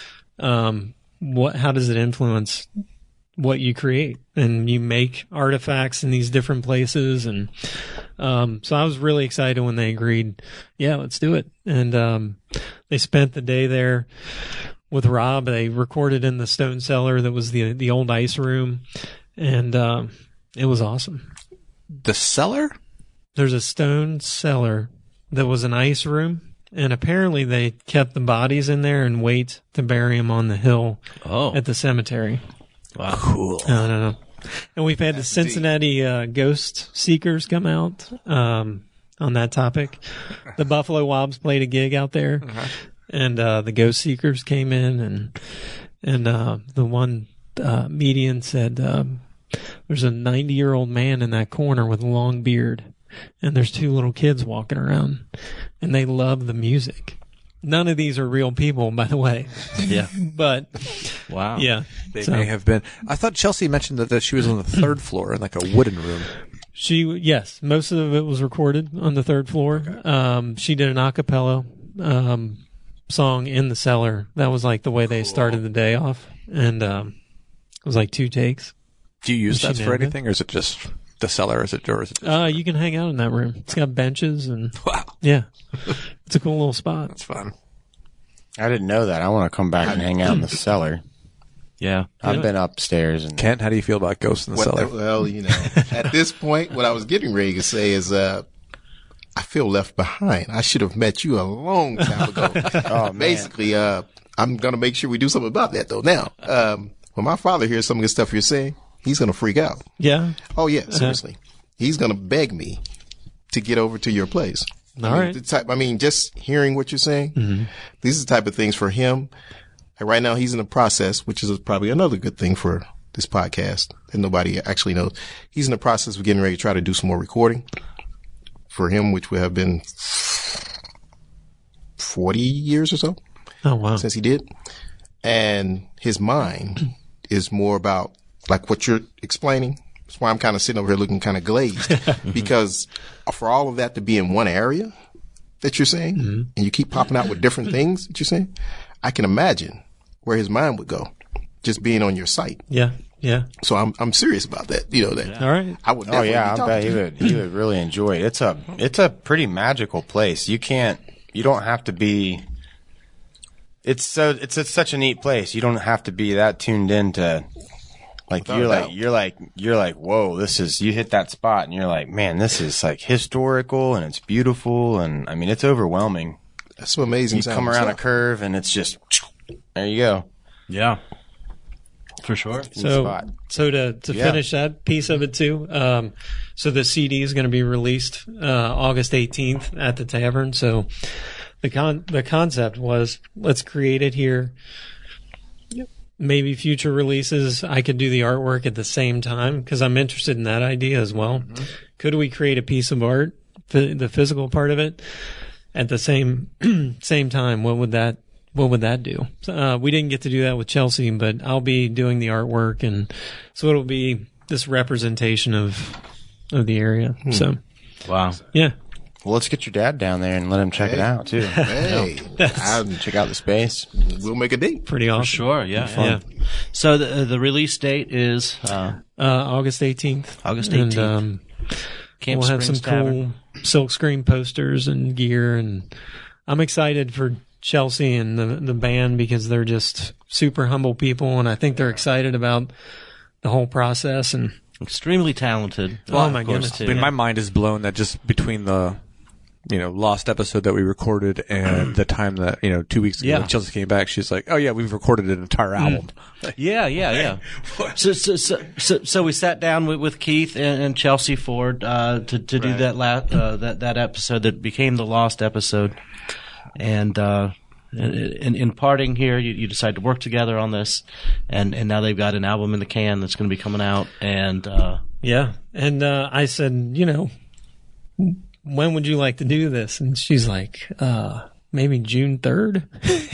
Um, what how does it influence what you create? And you make artifacts in these different places, and um, so I was really excited when they agreed. Yeah, let's do it. And um, they spent the day there with Rob. They recorded in the Stone Cellar that was the the old ice room, and um, it was awesome. The cellar? There's a stone cellar that was an ice room, and apparently they kept the bodies in there and wait to bury them on the hill Oh, at the cemetery. wow. Cool. I don't know. And we've had the Cincinnati uh, Ghost Seekers come out um, on that topic. The Buffalo Wobs played a gig out there, Uh-huh. and uh, the Ghost Seekers came in, and and uh, the one uh, median said, um, "There's a ninety-year-old man in that corner with a long beard, and there's two little kids walking around, and they love the music." None of these are real people, by the way, Yeah. but Wow. yeah, They So- may have been. I thought Chelsea mentioned that, that she was on the third floor in like a wooden room. She, yes, most of it was recorded on the third floor. Um, she did an a cappella um, song in the cellar. That was like the way they started the day off, and um, it was like two takes. Do you use She that for nailed it. anything, or is it just the cellar? Is it, or is it just, Uh, you can hang out in that room. It's got benches, and wow, yeah, it's a cool little spot. that's fun. I didn't know that. I want to come back and hang out in the cellar. Yeah. I've been upstairs and Kent, how do you feel about ghosts in the What cellar? the, well, you know, at this point, what I was getting ready to say is, uh, I feel left behind. I should have met you a long time ago. oh man. Basically, uh, I'm going to make sure we do something about that though. Now, um, when my father hears some of the stuff you're saying, he's going to freak out. Yeah, Oh yeah, seriously. He's going to beg me to get over to your place. All I mean, right. the type, I mean, just hearing what you're saying, Mm-hmm. these are the type of things for him. Like right now, he's in the process, which is probably another good thing for this podcast that nobody actually knows. He's in the process of getting ready to try to do some more recording for him, which would have been forty years or so oh wow, since he did. And his mind is more about like what you're explaining. That's why I'm kind of sitting over here looking kind of glazed because for all of that to be in one area that you're saying Mm-hmm. and you keep popping out with different things that you're saying, I can imagine where his mind would go just being on your site. yeah, yeah. So I'm, I'm serious about that. You know, that All right. I would Oh definitely yeah, be I talking bet to he you. would. He would really enjoy it. It's a it's a pretty magical place. You can't. You don't have to be. It's so it's, it's such a neat place. You don't have to be that tuned into. Like Without you're a like doubt. you're like you're like whoa, this is you hit that spot and you're like, man, this is like historical and it's beautiful and I mean it's overwhelming. That's some amazing You sound come around a stuff. curve and it's just there you go. Yeah. For sure. So, spot. so to, to Yeah. finish that piece of it too, um, so the C D is going to be released uh, August eighteenth at the tavern. So the con the concept was let's create it here. Maybe future releases, I could do the artwork at the same time because I'm interested in that idea as well. Mm-hmm. Could we create a piece of art, the physical part of it, at the same same time? What would that What would that do? Uh, we didn't get to do that with Chelsea, but I'll be doing the artwork, and so it'll be this representation of of the area. Hmm. So, wow, yeah. Well, let's get your dad down there and let him check hey. it out too. Hey, I'll check out the space. We'll make a date. Pretty awesome. For sure, yeah. yeah. So the the release date is uh, uh, August eighteenth. August eighteenth. And, um, Camp we'll have Springs some cool Tavern. silk screen posters and gear, and I'm excited for Chelsea and the the band because they're just super humble people, and I think they're excited about the whole process and extremely talented. Oh my of course, goodness! too. I mean, my mind is blown that just between the, you know, lost episode that we recorded and the time that, you know, two weeks ago Yeah. when Chelsea came back, she's like, oh yeah, we've recorded an entire album. Yeah, yeah, yeah. So, so, so, so, so we sat down with, with Keith and, and Chelsea Ford uh, to to do Right. that la- uh, that that episode that became the lost episode, and uh, in, in parting here, you, you decide to work together on this, and, and now they've got an album in the can that's going to be coming out, and uh, yeah. And uh, I said, you know, when would you like to do this? And she's like, uh, maybe June third.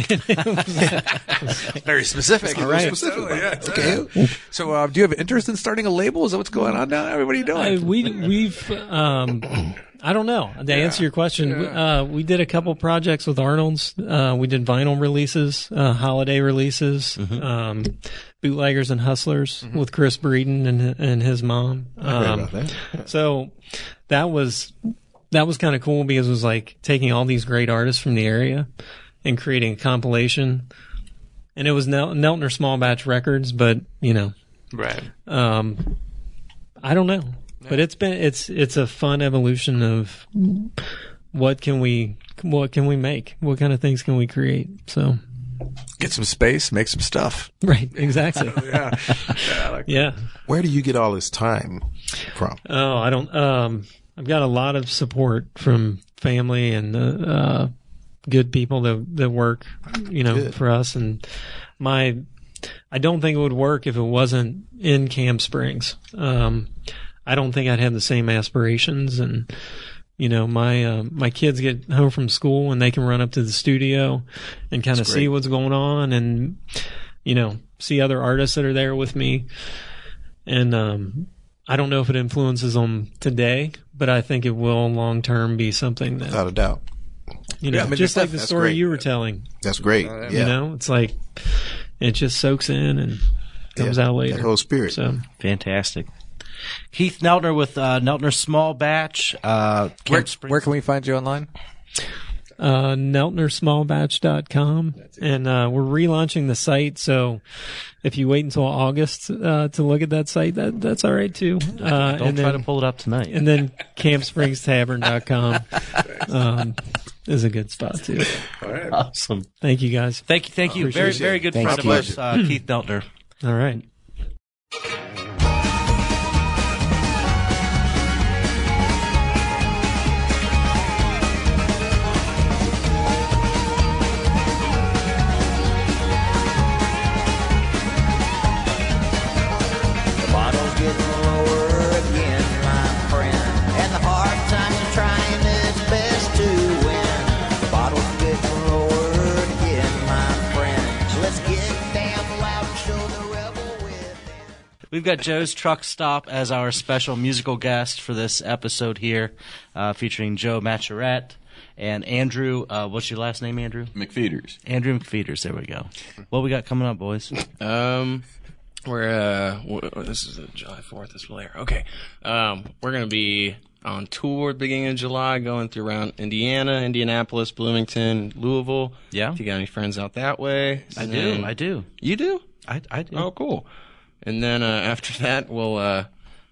Very specific. All right. Specific. Yeah. Okay. So, uh, do you have interest in starting a label? Is that what's going on now? What are you I, doing? we we've um, I don't know. To answer your question, we, uh, we did a couple projects with Arnold's. Uh, we did vinyl releases, uh, holiday releases, um, bootleggers and hustlers with Chris Breeden and and his mom. I heard Um, about that. So that was that was kind of cool because it was like taking all these great artists from the area and creating a compilation. And it was Nel- Neltner Small Batch Records, but you know, Right. um, I don't know, but it's been it's it's a fun evolution of what can we what can we make, what kind of things can we create. So Get some space, make some stuff. right, exactly, Yeah. Yeah, I like yeah. Where do you get all this time from? Oh, I don't. Um, I've got a lot of support from family and uh, uh, good people that that work, you know, Good. for us. And my, I don't think it would work if it wasn't in Camp Springs. Um, I don't think I'd have the same aspirations. And you know, my uh, my kids get home from school and they can run up to the studio and kind of see what's going on, and you know, see other artists that are there with me. And um, I don't know if it influences them today, but I think it will long term be something that, Without a doubt. you know, Yeah, I mean, just that's- like the that's story great. you were telling. That's great. Yeah. You know, it's like it just soaks in and comes Yeah. out later. That whole spirit. So fantastic. Keith Neltner with uh, Neltner Small Batch. Uh, Camp Where, Springs. where can we find you online? uh, Neltner Small Batch dot com, and uh, we're relaunching the site. So if you wait until August uh, to look at that site, that that's all right too. Uh, Don't and try then, to pull it up tonight. And then Camp Springs Tavern dot com um, is a good spot too. Awesome. Thank you guys. Thank you. Thank you. Very, Appreciate very it. good Thank friend of you. ours, uh, Keith Neltner. All right. The bottle's getting lower again, my friend, and the hard time is trying its best to win. The bottle's getting lower again, my friend. So let's get damn loud and show the rebel within. We've got Joe's Truck Stop as our special musical guest for this episode here, uh, featuring Joe Maturette and Andrew. Uh, what's your last name, Andrew? McFeeders. Andrew McFeeders. There we go. What we got coming up, boys? Um, we're uh, w- this is uh, July fourth. This will air. Okay. Um, we're gonna be on tour at the beginning of July, going through around Indiana, Indianapolis, Bloomington, Louisville. Yeah. If you got any friends out that way, I And do. then- I do. You do? I, I do. Oh, cool. And then uh, after that, we'll uh,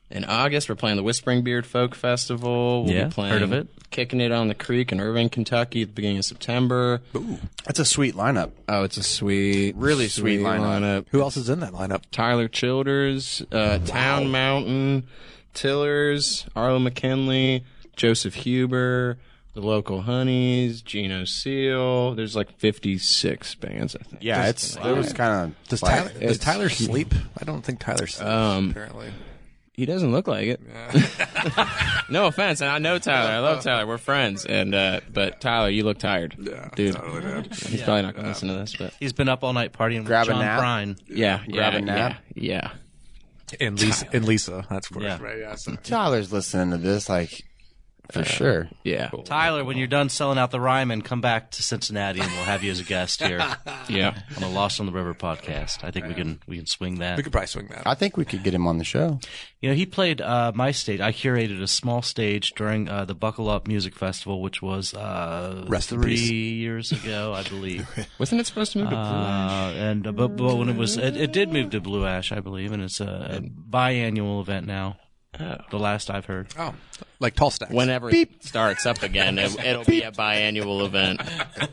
in August, we're playing the Whispering Beard Folk Festival. We'll Yeah, be playing, heard of it. Kicking It on the Creek in Irving, Kentucky at the beginning of September. That's a sweet lineup. Oh, it's a sweet, Really sweet lineup. Who else is in that lineup? Tyler Childers, uh, Town Mountain, Tillers, Arlo McKinley, Joseph Huber, the Local Honeys, Geno Seal. There's like fifty-six bands, I think. Yeah, it's it was kind of Does Tyler, does Tyler sleep? I don't think Tyler sleeps, Um, apparently. He doesn't look like it. No offense, and I know Tyler. I love Tyler. We're friends, and uh, but Tyler, you look tired, dude. He's probably not going to listen to this, but He's been up all night partying Grab with a John nap? Prine. yeah, Grab yeah, a nap? yeah, yeah. And Lisa, and Lisa, that's of course, Yeah. right? Yeah, so. Tyler's listening to this, like for sure. Yeah, Tyler, when you're done selling out the Ryman, come back to Cincinnati and we'll have you as a guest here yeah. on the Lost on the River podcast. I think we can we can swing that. We could probably swing that. I think we could get him on the show. You know, he played uh, my stage. I curated a small stage during uh, the Buckle Up Music Festival, which was uh, Rest in three peace. years ago, I believe. Wasn't it supposed to move to Blue Ash? Uh, and uh, but, but when it was, it, it did move to Blue Ash, I believe, and it's a, a biannual event now. Oh. The last I've heard. Oh, like tall stacks. Whenever it starts up again, it, it'll be a biannual event.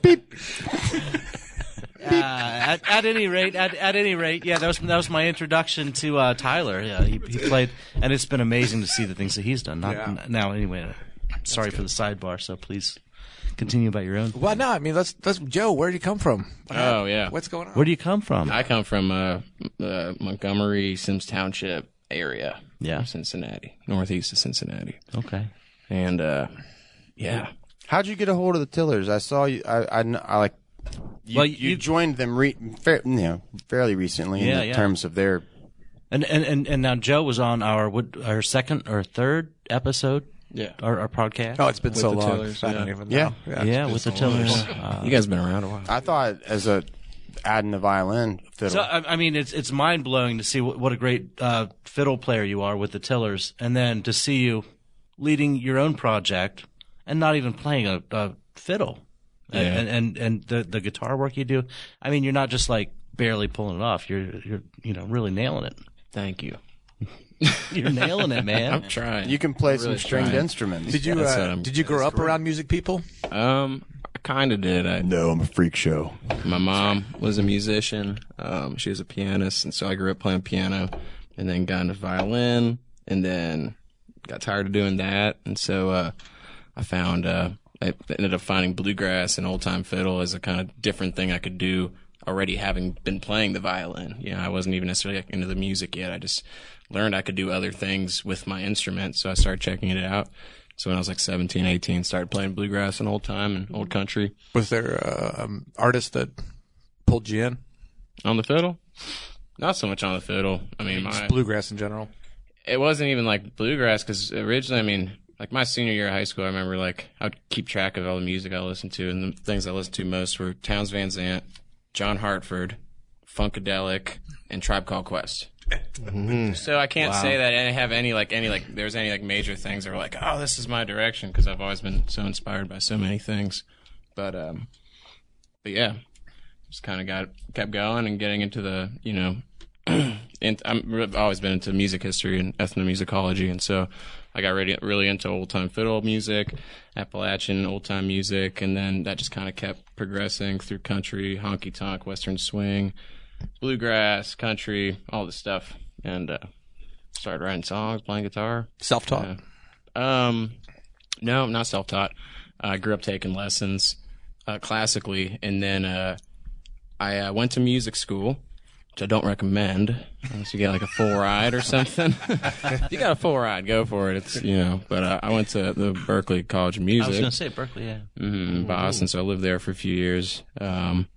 Uh, at, at any rate, at, at any rate, yeah, that was that was my introduction to uh, Tyler. Yeah, he, he played, and it's been amazing to see the things that he's done. Not Yeah. now, anyway. uh, Sorry for the sidebar. So please continue about your own. Well, no, I mean, let's, let's, Joe, where did you come from? Oh, yeah. What's going on? Where do you come from? I come from uh, uh, Montgomery, Sims Township area. Yeah. of Cincinnati, northeast of Cincinnati, Okay. and uh, yeah. How'd you get a hold of the Tillers? I saw you. I, I, kn- I like. You, Well, you, you- joined them, re, fair, you know, fairly recently Yeah, in yeah. terms of their. And, and and and now Joe was on our what, our second or third episode, Yeah. our, our podcast. Oh, it's been With so the long. Tillers, I don't yeah. even Yeah. know. yeah, it's been with the so long. Tillers. Uh, You guys been around a while. I thought as a adding a violin fiddle. So I, I mean, it's it's mind blowing to see what, what a great uh, fiddle player you are with the Tillers, and then to see you leading your own project and not even playing a, a fiddle, Yeah. and, and and the the guitar work you do. I mean, you're not just like barely pulling it off. You're you're you know really nailing it. Thank you. You're nailing it, man. I'm trying. you can play I'm some really stringed trying. instruments. Did you, That's what uh, I'm- did you grow that's up around music people? Um, I kind of did. I, No, I'm a freak show. my mom was a musician. Um, she was a pianist, and so I grew up playing piano, and then got into violin, and then got tired of doing that, and so uh, I found uh, I ended up finding bluegrass and old time fiddle as a kind of different thing I could do. Already having been playing the violin, you know, I wasn't even necessarily into the music yet. I just learned I could do other things with my instrument, so I started checking it out. So when I was like seventeen, eighteen, started playing bluegrass and old time and old country. Was there uh, um, artist that pulled you in? On the fiddle? Not so much on the fiddle. I mean, Just my, bluegrass in general. it wasn't even like bluegrass because originally, I mean, like my senior year of high school, I remember like I would keep track of all the music I listened to, and the things I listened to most were Towns Van Zandt, John Hartford, Funkadelic, and Tribe Called Quest. So I can't say that I have any like any like there's any like major things that were like, oh, this is my direction, because I've always been so inspired by so many things. But um, but yeah, just kind of got kept going and getting into the you know, and I'm I've always been into music history and ethnomusicology, and so I got really really into old time fiddle music, Appalachian old time music, and then that just kind of kept progressing through country, honky tonk, western swing, bluegrass, country, all this stuff, and uh, started writing songs, playing guitar. Self-taught. Yeah. Um, no, not self-taught. I grew up taking lessons uh, classically, and then uh, I uh, went to music school, which I don't recommend unless you get like a full ride or something. If you got a full ride, go for it. It's you know. But uh, I went to the Berklee College of Music. I was going to say Berkeley, yeah. Mm-hmm, in Boston, so I lived there for a few years. Um,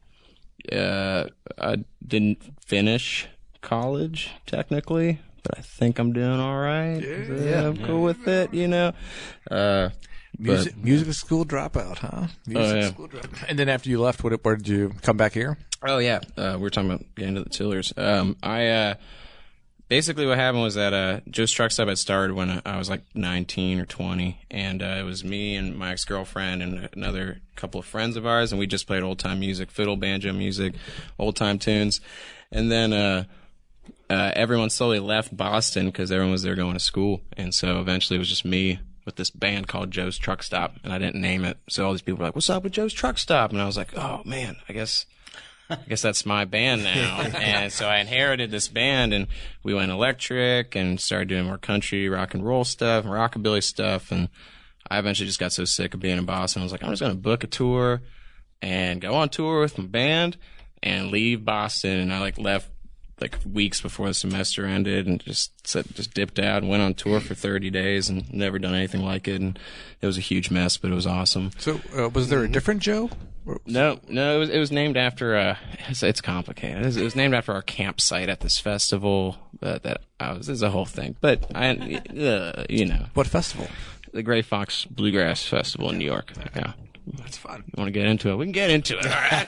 uh, I didn't finish college technically, but I think I'm doing all right. Yeah, I'm cool with it, you know. Uh, Music, music school dropout, huh? Music yeah. school dropout. And then after you left, what, where did you come back here? Oh yeah, uh, we we're talking about getting to the Tillers. Um, I uh, basically what happened was that uh, Joe's Truck Stop had started when I was like nineteen or twenty, and uh, it was me and my ex girlfriend and another couple of friends of ours, and we just played old time music, fiddle, banjo music, old time tunes, and then uh, uh, everyone slowly left Boston because everyone was there going to school. And so eventually it was just me with this band called Joe's Truck Stop, and I didn't name it. So all these people were like, what's up with Joe's Truck Stop? And I was like, oh, man, I guess I guess that's my band now. And so I inherited this band, and we went electric and started doing more country, rock and roll stuff, and rockabilly stuff. And I eventually just got so sick of being in Boston. I was like, I'm just going to book a tour and go on tour with my band and leave Boston. And I like left like weeks before the semester ended and just said, just dipped out and went on tour for thirty days and never done anything like it. And it was a huge mess, but it was awesome. So, uh, was there a different Joe? No, no, it was, it was named after, uh, it's, it's complicated. It was, it was named after our campsite at this festival that, that I was, there's a whole thing. But I, uh, you know. What festival? The Gray Fox Bluegrass Festival in New York. Yeah. That's fun. You want to get into it? We can get into it. All right.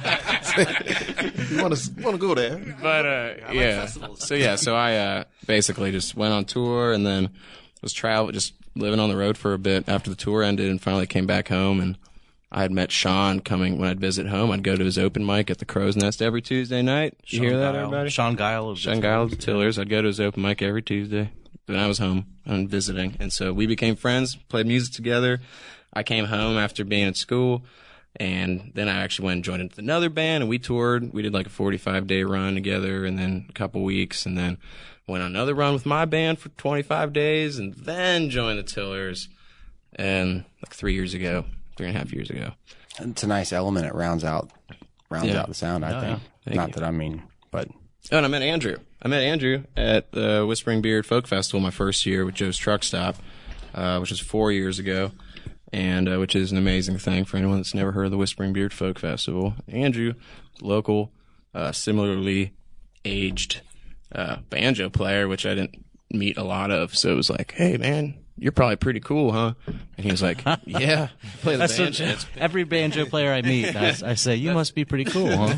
You want to want to go there? But uh, yeah. So yeah. So I uh, basically just went on tour and then was travel, just living on the road for a bit after the tour ended, and finally came back home. And I had met Sean coming when I'd visit home. I'd go to his open mic at the Crow's Nest every Tuesday night. You Sean hear that, Guile. everybody? Sean Guile of Sean Guile of the Tillers. I'd go to his open mic every Tuesday. Then I was home and visiting, and so we became friends, played music together. I came home after being at school, and then I actually went and joined into another band, and we toured. We did like a forty-five day run together, and then a couple weeks, and then went on another run with my band for twenty-five days, and then joined the Tillers, and like three years ago, three and a half years ago. It's a nice element. It rounds out, rounds Yeah. out the sound. I Oh, think. Thank Not you. that I mean, but Oh, and I met Andrew. I met Andrew at the Whispering Beard Folk Festival my first year with Joe's Truck Stop, uh, which was four years ago, and uh, which is an amazing thing for anyone that's never heard of the Whispering Beard Folk Festival. Andrew, local, uh, similarly aged uh, banjo player, which I didn't meet a lot of, so it was like, hey, man, you're probably pretty cool, huh? And he was like, yeah, play the That's banjo. what, every banjo player I meet, I, I say, you must be pretty cool, huh?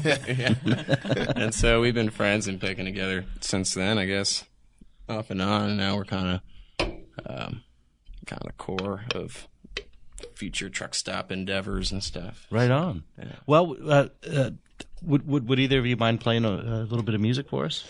And so we've been friends and picking together since then, I guess, off and on. And now we're kind of, um, kind of core of future truck stop endeavors and stuff. Right on. Well, uh, uh, would, would would either of you mind playing a, a little bit of music for us?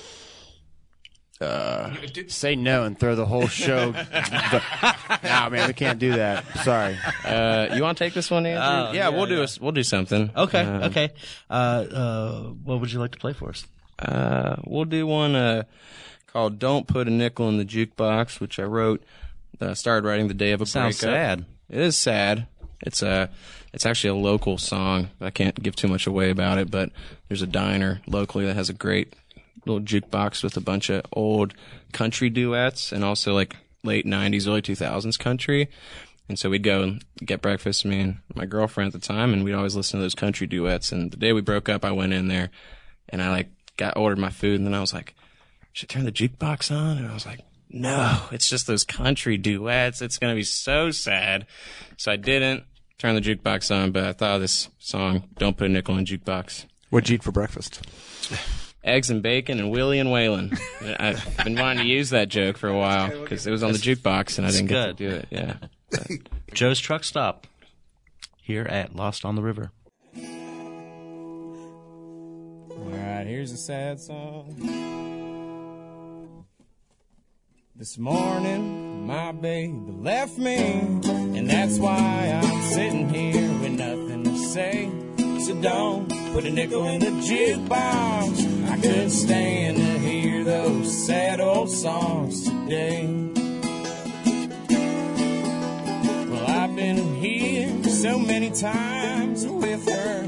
Uh, say no and throw the whole show. Nah, man, we can't do that. Sorry. uh, you want to take this one, Andrew? Oh, yeah, yeah, we'll do yeah. a, we'll do something. Okay, Uh, okay. Uh, uh, what would you like to play for us? Uh, we'll do one uh, called "Don't Put a Nickel in the Jukebox," which I wrote. Uh, started writing the day of a Sounds breakup. sad. It is sad. It's a, it's actually a local song. I can't give too much away about it, but there's a diner locally that has a great little jukebox with a bunch of old country duets and also like late nineties, early two thousands country. And so we'd go and get breakfast, me and my girlfriend at the time, and we'd always listen to those country duets. And the day we broke up, I went in there and I like got ordered my food, and then I was like, should I turn the jukebox on? And I was like, no, it's just those country duets. It's going to be so sad. So I didn't turn the jukebox on, but I thought of this song, "Don't Put a Nickel in Jukebox." What'd you eat for breakfast? Eggs and bacon and Willie and Waylon. I've been wanting to use that joke for a while because it was on the jukebox and I didn't get to do it. Yeah. Joe's Truck Stop here at Lost on the River. All right, here's a sad song. This morning, my baby left me, and that's why I'm sitting here with nothing to say. So don't put a nickel in the jukebox. I couldn't stand to hear those sad old songs today. Well, I've been here so many times with her,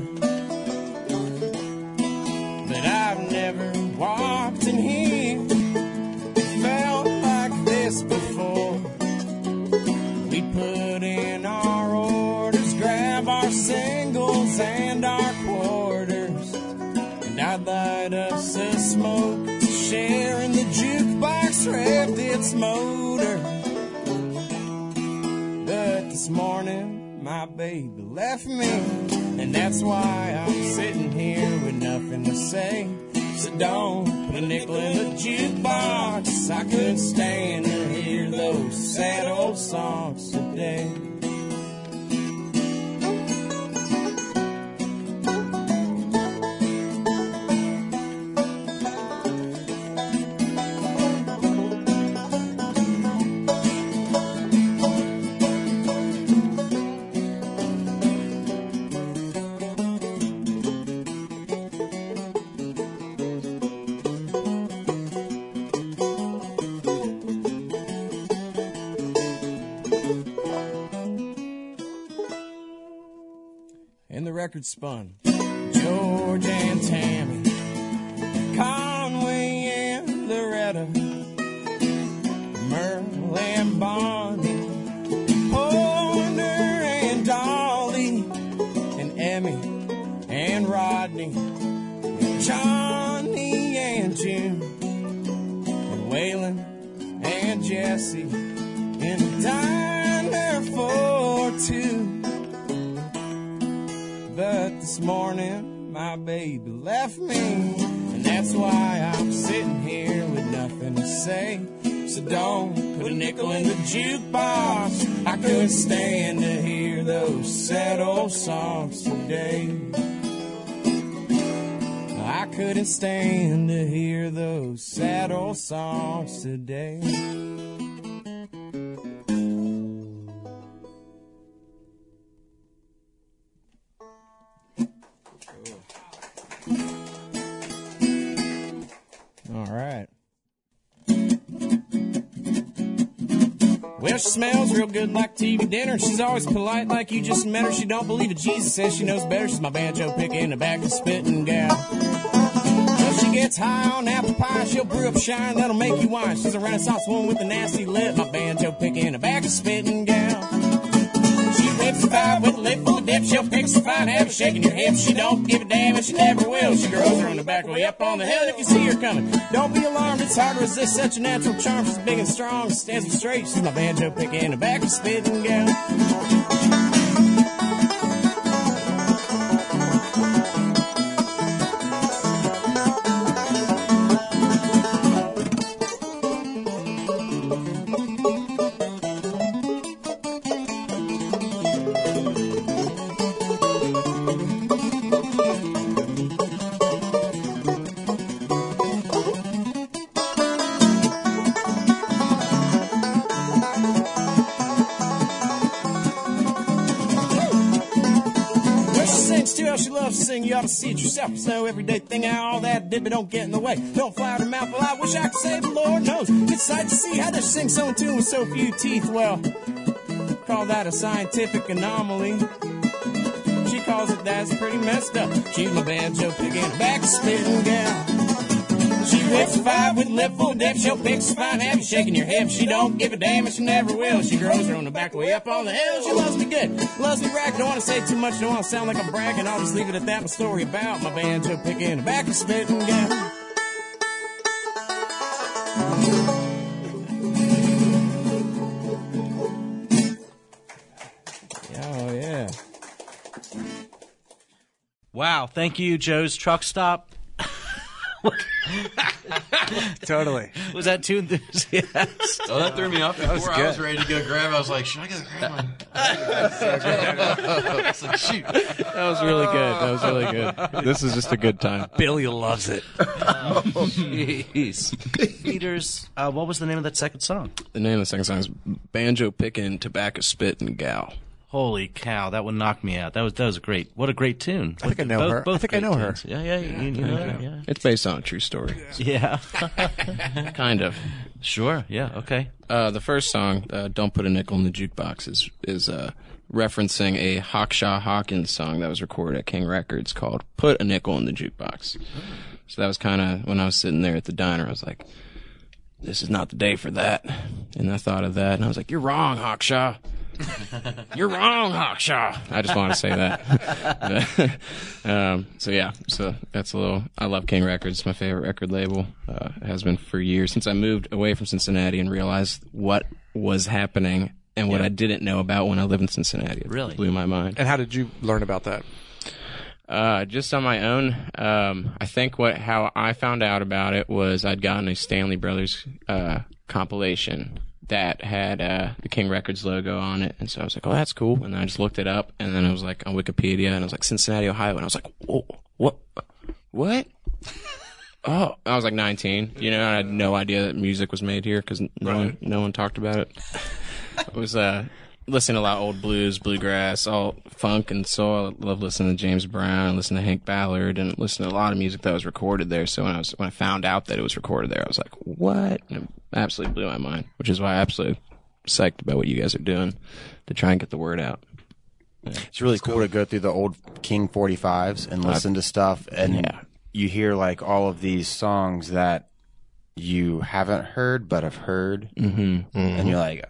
but I've never walked in here. It felt like this before. We put in our orders, grab our singles and our quarters, and I'd light us a smoke to share, and the jukebox revved its motor. But this morning, my baby left me, and that's why I'm sitting here with nothing to say. So don't put a nickel in the jukebox. I couldn't stand to hear those sad old songs today. record spun. George and Tammy, Conway and Loretta, Merle and Bonnie, Pointer and Dolly, and Emmy and Rodney, Johnny and Jim, and Waylon and Jesse, in a diner for two. But this morning my baby left me, and that's why I'm sitting here with nothing to say. So don't put a nickel in the jukebox. I couldn't stand to hear those sad old songs today. I couldn't stand to hear those sad old songs today. All right. Well, she smells real good like T V dinner. She's always polite like you just met her. She don't believe it. Jesus says she knows better. She's my banjo picking, tobacco spitting gal. Well, she gets high on apple pie. She'll brew up a shine that'll make you wine. She's a Renaissance woman with a nasty lip. My banjo picking, tobacco spitting gal. She rips a five with a lip full of dip. She'll pick some fine habit, shaking your hips. She don't give a damn and she never will. She grows her on the back way up on the hill. If you see her coming, don't be alarmed. It's hard to resist such a natural charm. She's big and strong, stands up straight. She's my banjo picking, tobacco spitting gal. You ought to see it yourself. It's no everyday thing. All that did, but don't get in the way. Don't fly out her mouth. Well, I wish I could say the Lord knows. It's a sight to see how they sing so in tune with so few teeth. Well, call that a scientific anomaly. She calls it that's pretty messed up. She's my banjo picking, back spitting gal. She rips a five with a lip full of dip. She'll pick some fine habit, shaking your hips. She don't give a damn and she never will. She grows her on the back way up on the hill. She loves me good, loves me right. Don't want to say too much, don't want to sound like I'm bragging. I'll just leave it at that. My story about my banjo picking, back and spitting gal. Oh yeah. Wow, thank you, Joe's Truck Stop. Totally. Was that too enthusiastic? Oh, that threw me off before. was I good. was ready to go grab it. I was like, should I go grab mine? I was like, shoot. That was really good. That was really good. This is just a good time. Billy loves it. Oh, jeez. Peters, uh, what was the name of that second song? The name of the second song is Banjo Pickin', Tobacco Spittin' Gal. Holy cow, that one knocked me out. That was that was great. What a great tune. I think I know both, her. Both I think I great know her. tunes. Yeah, yeah, you, you know her, yeah. It's based on a true story. Yeah. Kind of. Sure, yeah, okay. Uh, the first song, uh, Don't Put a Nickel in the Jukebox, is, is uh, referencing a Hawkshaw Hawkins song that was recorded at King Records called Put a Nickel in the Jukebox. So that was kind of, when I was sitting there at the diner, I was like, this is not the day for that. And I thought of that, and I was like, you're wrong, Hawkshaw. You're wrong, Hawkshaw. I just want to say that. um, so yeah, so that's a little. I love King Records. It's my favorite record label. Uh, it has been for years since I moved away from Cincinnati and realized what was happening and what Yeah. I didn't know about when I lived in Cincinnati. It Really? blew my mind. And how did you learn about that? Uh, just on my own. Um, I think what how I found out about it was I'd gotten a Stanley Brothers uh, compilation that had uh, the King Records logo on it, and so I was like, "Oh, that's cool." And then I just looked it up, and then I was like on Wikipedia, and I was like Cincinnati, Ohio, and I was like, "Whoa, what, what?" Oh, I was like nineteen. You know, I had no idea that music was made here because no Right. one, no one talked about it. It was uh, listening to a lot of old blues, bluegrass, all funk and soul. I love listening to James Brown, listening to Hank Ballard, and listening to a lot of music that was recorded there. So when I was when I found out that it was recorded there, I was like, "What?" And it absolutely blew my mind. Which is why I'm absolutely psyched about what you guys are doing to try and get the word out. It's really cool to go through the old King forty-fives and listen to stuff, and Yeah. you hear like all of these songs that you haven't heard but have heard, mm-hmm. and you're like,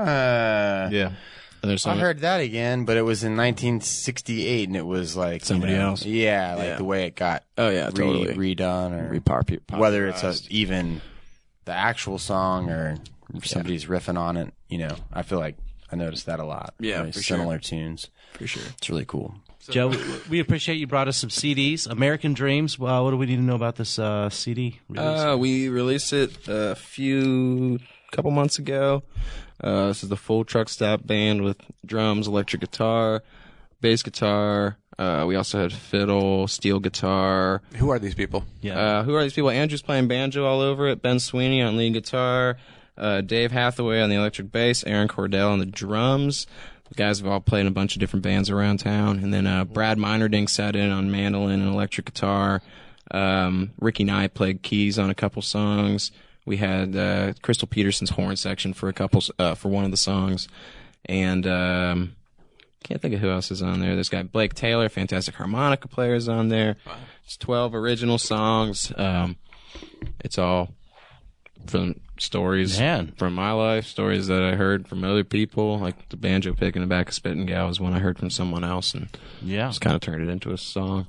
ah, Yeah. And there's I some, heard that again, but it was in nineteen sixty-eight, and it was like Somebody you know, else. Yeah, like Yeah. the way it got Oh, yeah, re- totally. redone, or Repop- whether it's a, popularized. even the actual song or somebody's riffing on it. You know, I feel like I noticed that a lot. Yeah, Very for sure. similar tunes. for sure. It's really cool. Joe, we appreciate you brought us some C Ds. American Dreams. Well, what do we need to know about this uh, C D release? Uh, we released it a few couple months ago. Uh, this is the full truck stop band with drums, electric guitar, bass guitar. Uh, we also had fiddle, steel guitar. Who are these people? yeah. Uh, who are these people? Andrew's playing banjo all over it. Ben Sweeney on lead guitar. Uh, Dave Hathaway on the electric bass. Aaron Cordell on the drums. The guys have all played in a bunch of different bands around town. And then uh, Brad Meinerding sat in on mandolin and electric guitar. Um, Ricky Nye played keys on a couple songs. We had uh, Crystal Peterson's horn section for a couple uh, for one of the songs. And um, can't think of who else is on there. This guy Blake Taylor, fantastic harmonica player, is on there. It's twelve original songs. Um, it's all from stories Man. from my life, stories that I heard from other people, like the banjo pick in the back of Spittin' Gal was one I heard from someone else, and yeah. just kind of turned it into a song.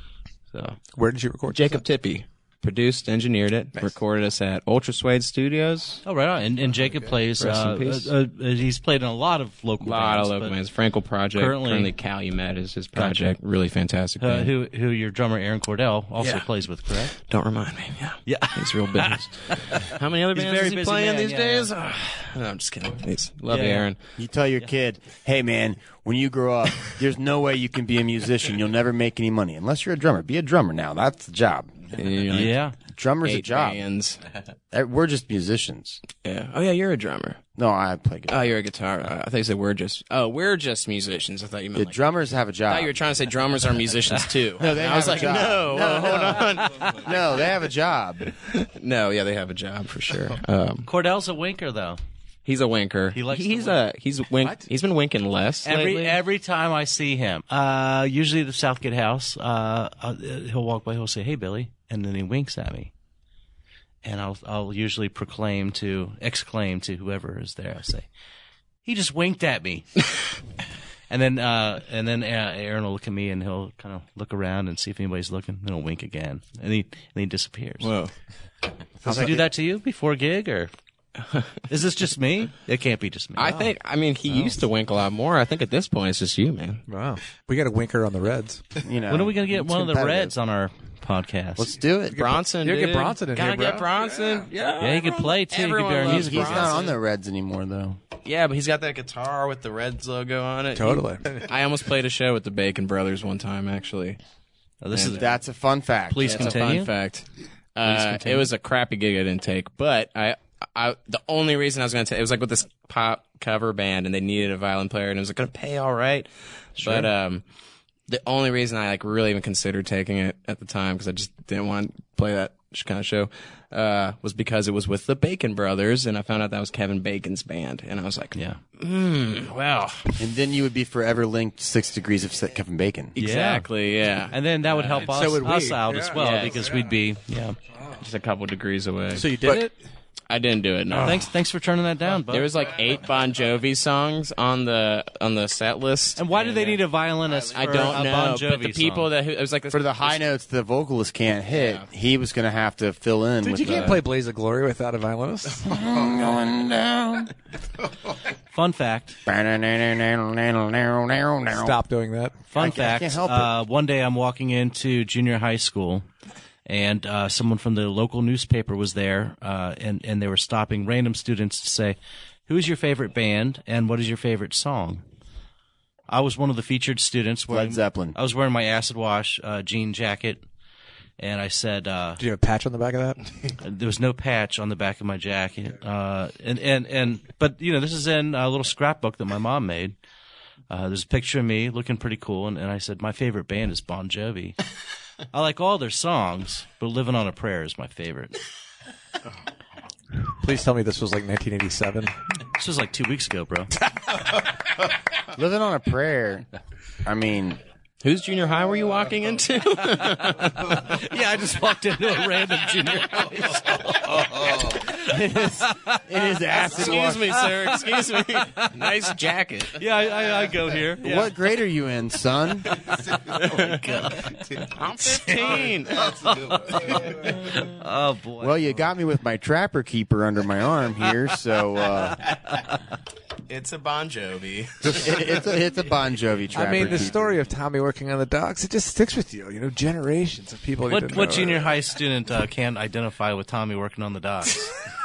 So Where did you record? Jacob Tippy produced, engineered it, recorded us at Ultra Suede Studios. Oh, right on. And, and Jacob plays. Rest in Uh, peace. uh, uh, he's played in a lot of local A lot bands. of local but, bands. Frankel Project. currently- Currently, Calumet is his project. Really fantastic Uh, band. who who your drummer Aaron Cordell also Yeah. plays with, correct? Don't remind me. Yeah. Yeah. He's real business. How many other He's a bands very is he busy playing man, these yeah, days? No, I'm just kidding. He's, love Yeah, you, yeah. Aaron. You tell your kid, hey man, when you grow up, there's no way you can be a musician. You'll never make any money unless you're a drummer. Be a drummer now. That's the job. You know, like Yeah. Drummer's a eight job. bands. Uh, We're just musicians. Yeah. Oh yeah, you're a drummer. No, I play guitar. Oh, you're a guitar. Uh, I thought you said we're just. Oh, we're just musicians. I thought you meant. The like, drummers have a I job. thought you were trying to say drummers are musicians too. No, they I was have a like, job. no, No, hold on. no, they have a job. No, yeah, they have a job for sure. Um, Cordell's a winker, though. he's a winker. He likes He's to a he's wink. He's been winking less Every lately. every time I see him, uh, usually at the Southgate House, uh, uh, he'll walk by. He'll say, "Hey, Billy," and then he winks at me, and I'll I'll usually proclaim to exclaim to whoever is there. I say, "He just winked at me," and then uh, and then uh, Aaron will look at me and he'll kind of look around and see if anybody's looking. Then he'll wink again, and he and he disappears. Whoa. Does he do that to you before a gig, or is this just me? It can't be just me. I think. I mean, he used to wink a lot more. I think at this point it's just you, man. Wow. We got a winker on the Reds. You know, when are we gonna get it's one of the competitive. Reds on our podcast? Let's do it. Bronson, You gotta get dude. Bronson in Gotta here, get bro. Bronson. Yeah, Yeah, he could play, too. He could Everyone be our loves He's, he's Bronson. not on the Reds anymore, though. Yeah, but he's got that guitar with the Reds logo on it. Totally. He- I almost played a show with the Bacon Brothers one time, actually. Oh, this is That's a fun fact. Please That's continue. a fun fact. Uh, it was a crappy gig I didn't take, but I, I, the only reason I was going to take, it was like with this pop cover band and they needed a violin player and it was like going to pay all right. But, um, the only reason I like really even considered taking it at the time, because I just didn't want to play that kind of show, uh, was because it was with the Bacon Brothers and I found out that was Kevin Bacon's band. And I was like, Yeah. mm, well, And then you would be forever linked to Six Degrees of Kevin Bacon. exactly. Yeah. And then that would help us, would we. us out as well, Yeah. because we'd be, yeah. Just a couple degrees away. So you did But it? I didn't do it. No. Thanks thanks for turning that down, bud. There was like eight Bon Jovi songs on the on the set list. and why do they need a violinist for I a don't know, Bon Jovi but the people song? that who, it was like this, For the high notes the vocalist can't hit, he was going to have to fill in Dude, with you can't the, play Blaze of Glory without a violinist. going down. Fun fact. Stop. Stop doing that. Fun I can't- I fact. can't help it. uh, one day I'm walking into junior high school, and uh, someone from the local newspaper was there, uh, and and they were stopping random students to say, "Who's your favorite band and what is your favorite song?" I was one of the featured students. Wearing, Led Zeppelin. I was wearing my acid wash uh, jean jacket, and I said, uh, Do you have a patch on the back of that? there was no patch on the back of my jacket, uh, and and and but you know this is in a little scrapbook that my mom made. Uh, there's a picture of me looking pretty cool, and, and I said my favorite band is Bon Jovi. I like all their songs, but "Living on a Prayer" is my favorite. Please tell me this was like nineteen eighty-seven. This was like two weeks ago, bro. Living on a Prayer I mean, Whose junior high were you walking into? Yeah, I just walked into a random junior high. it is acid Excuse wash. me, sir. Excuse me. Nice jacket. Yeah, I, I, I go here. Yeah. What grade are you in, son? I'm fifteen. Oh boy. Well, you got me with my trapper keeper under my arm here, so uh, It's a Bon Jovi. it, it's a it's a Bon Jovi trapper I mean, the keeper. story of Tommy working on the docks, it just sticks with you. You know, generations of people. need What to what know junior it. high student uh, can't identify with Tommy working on the docks?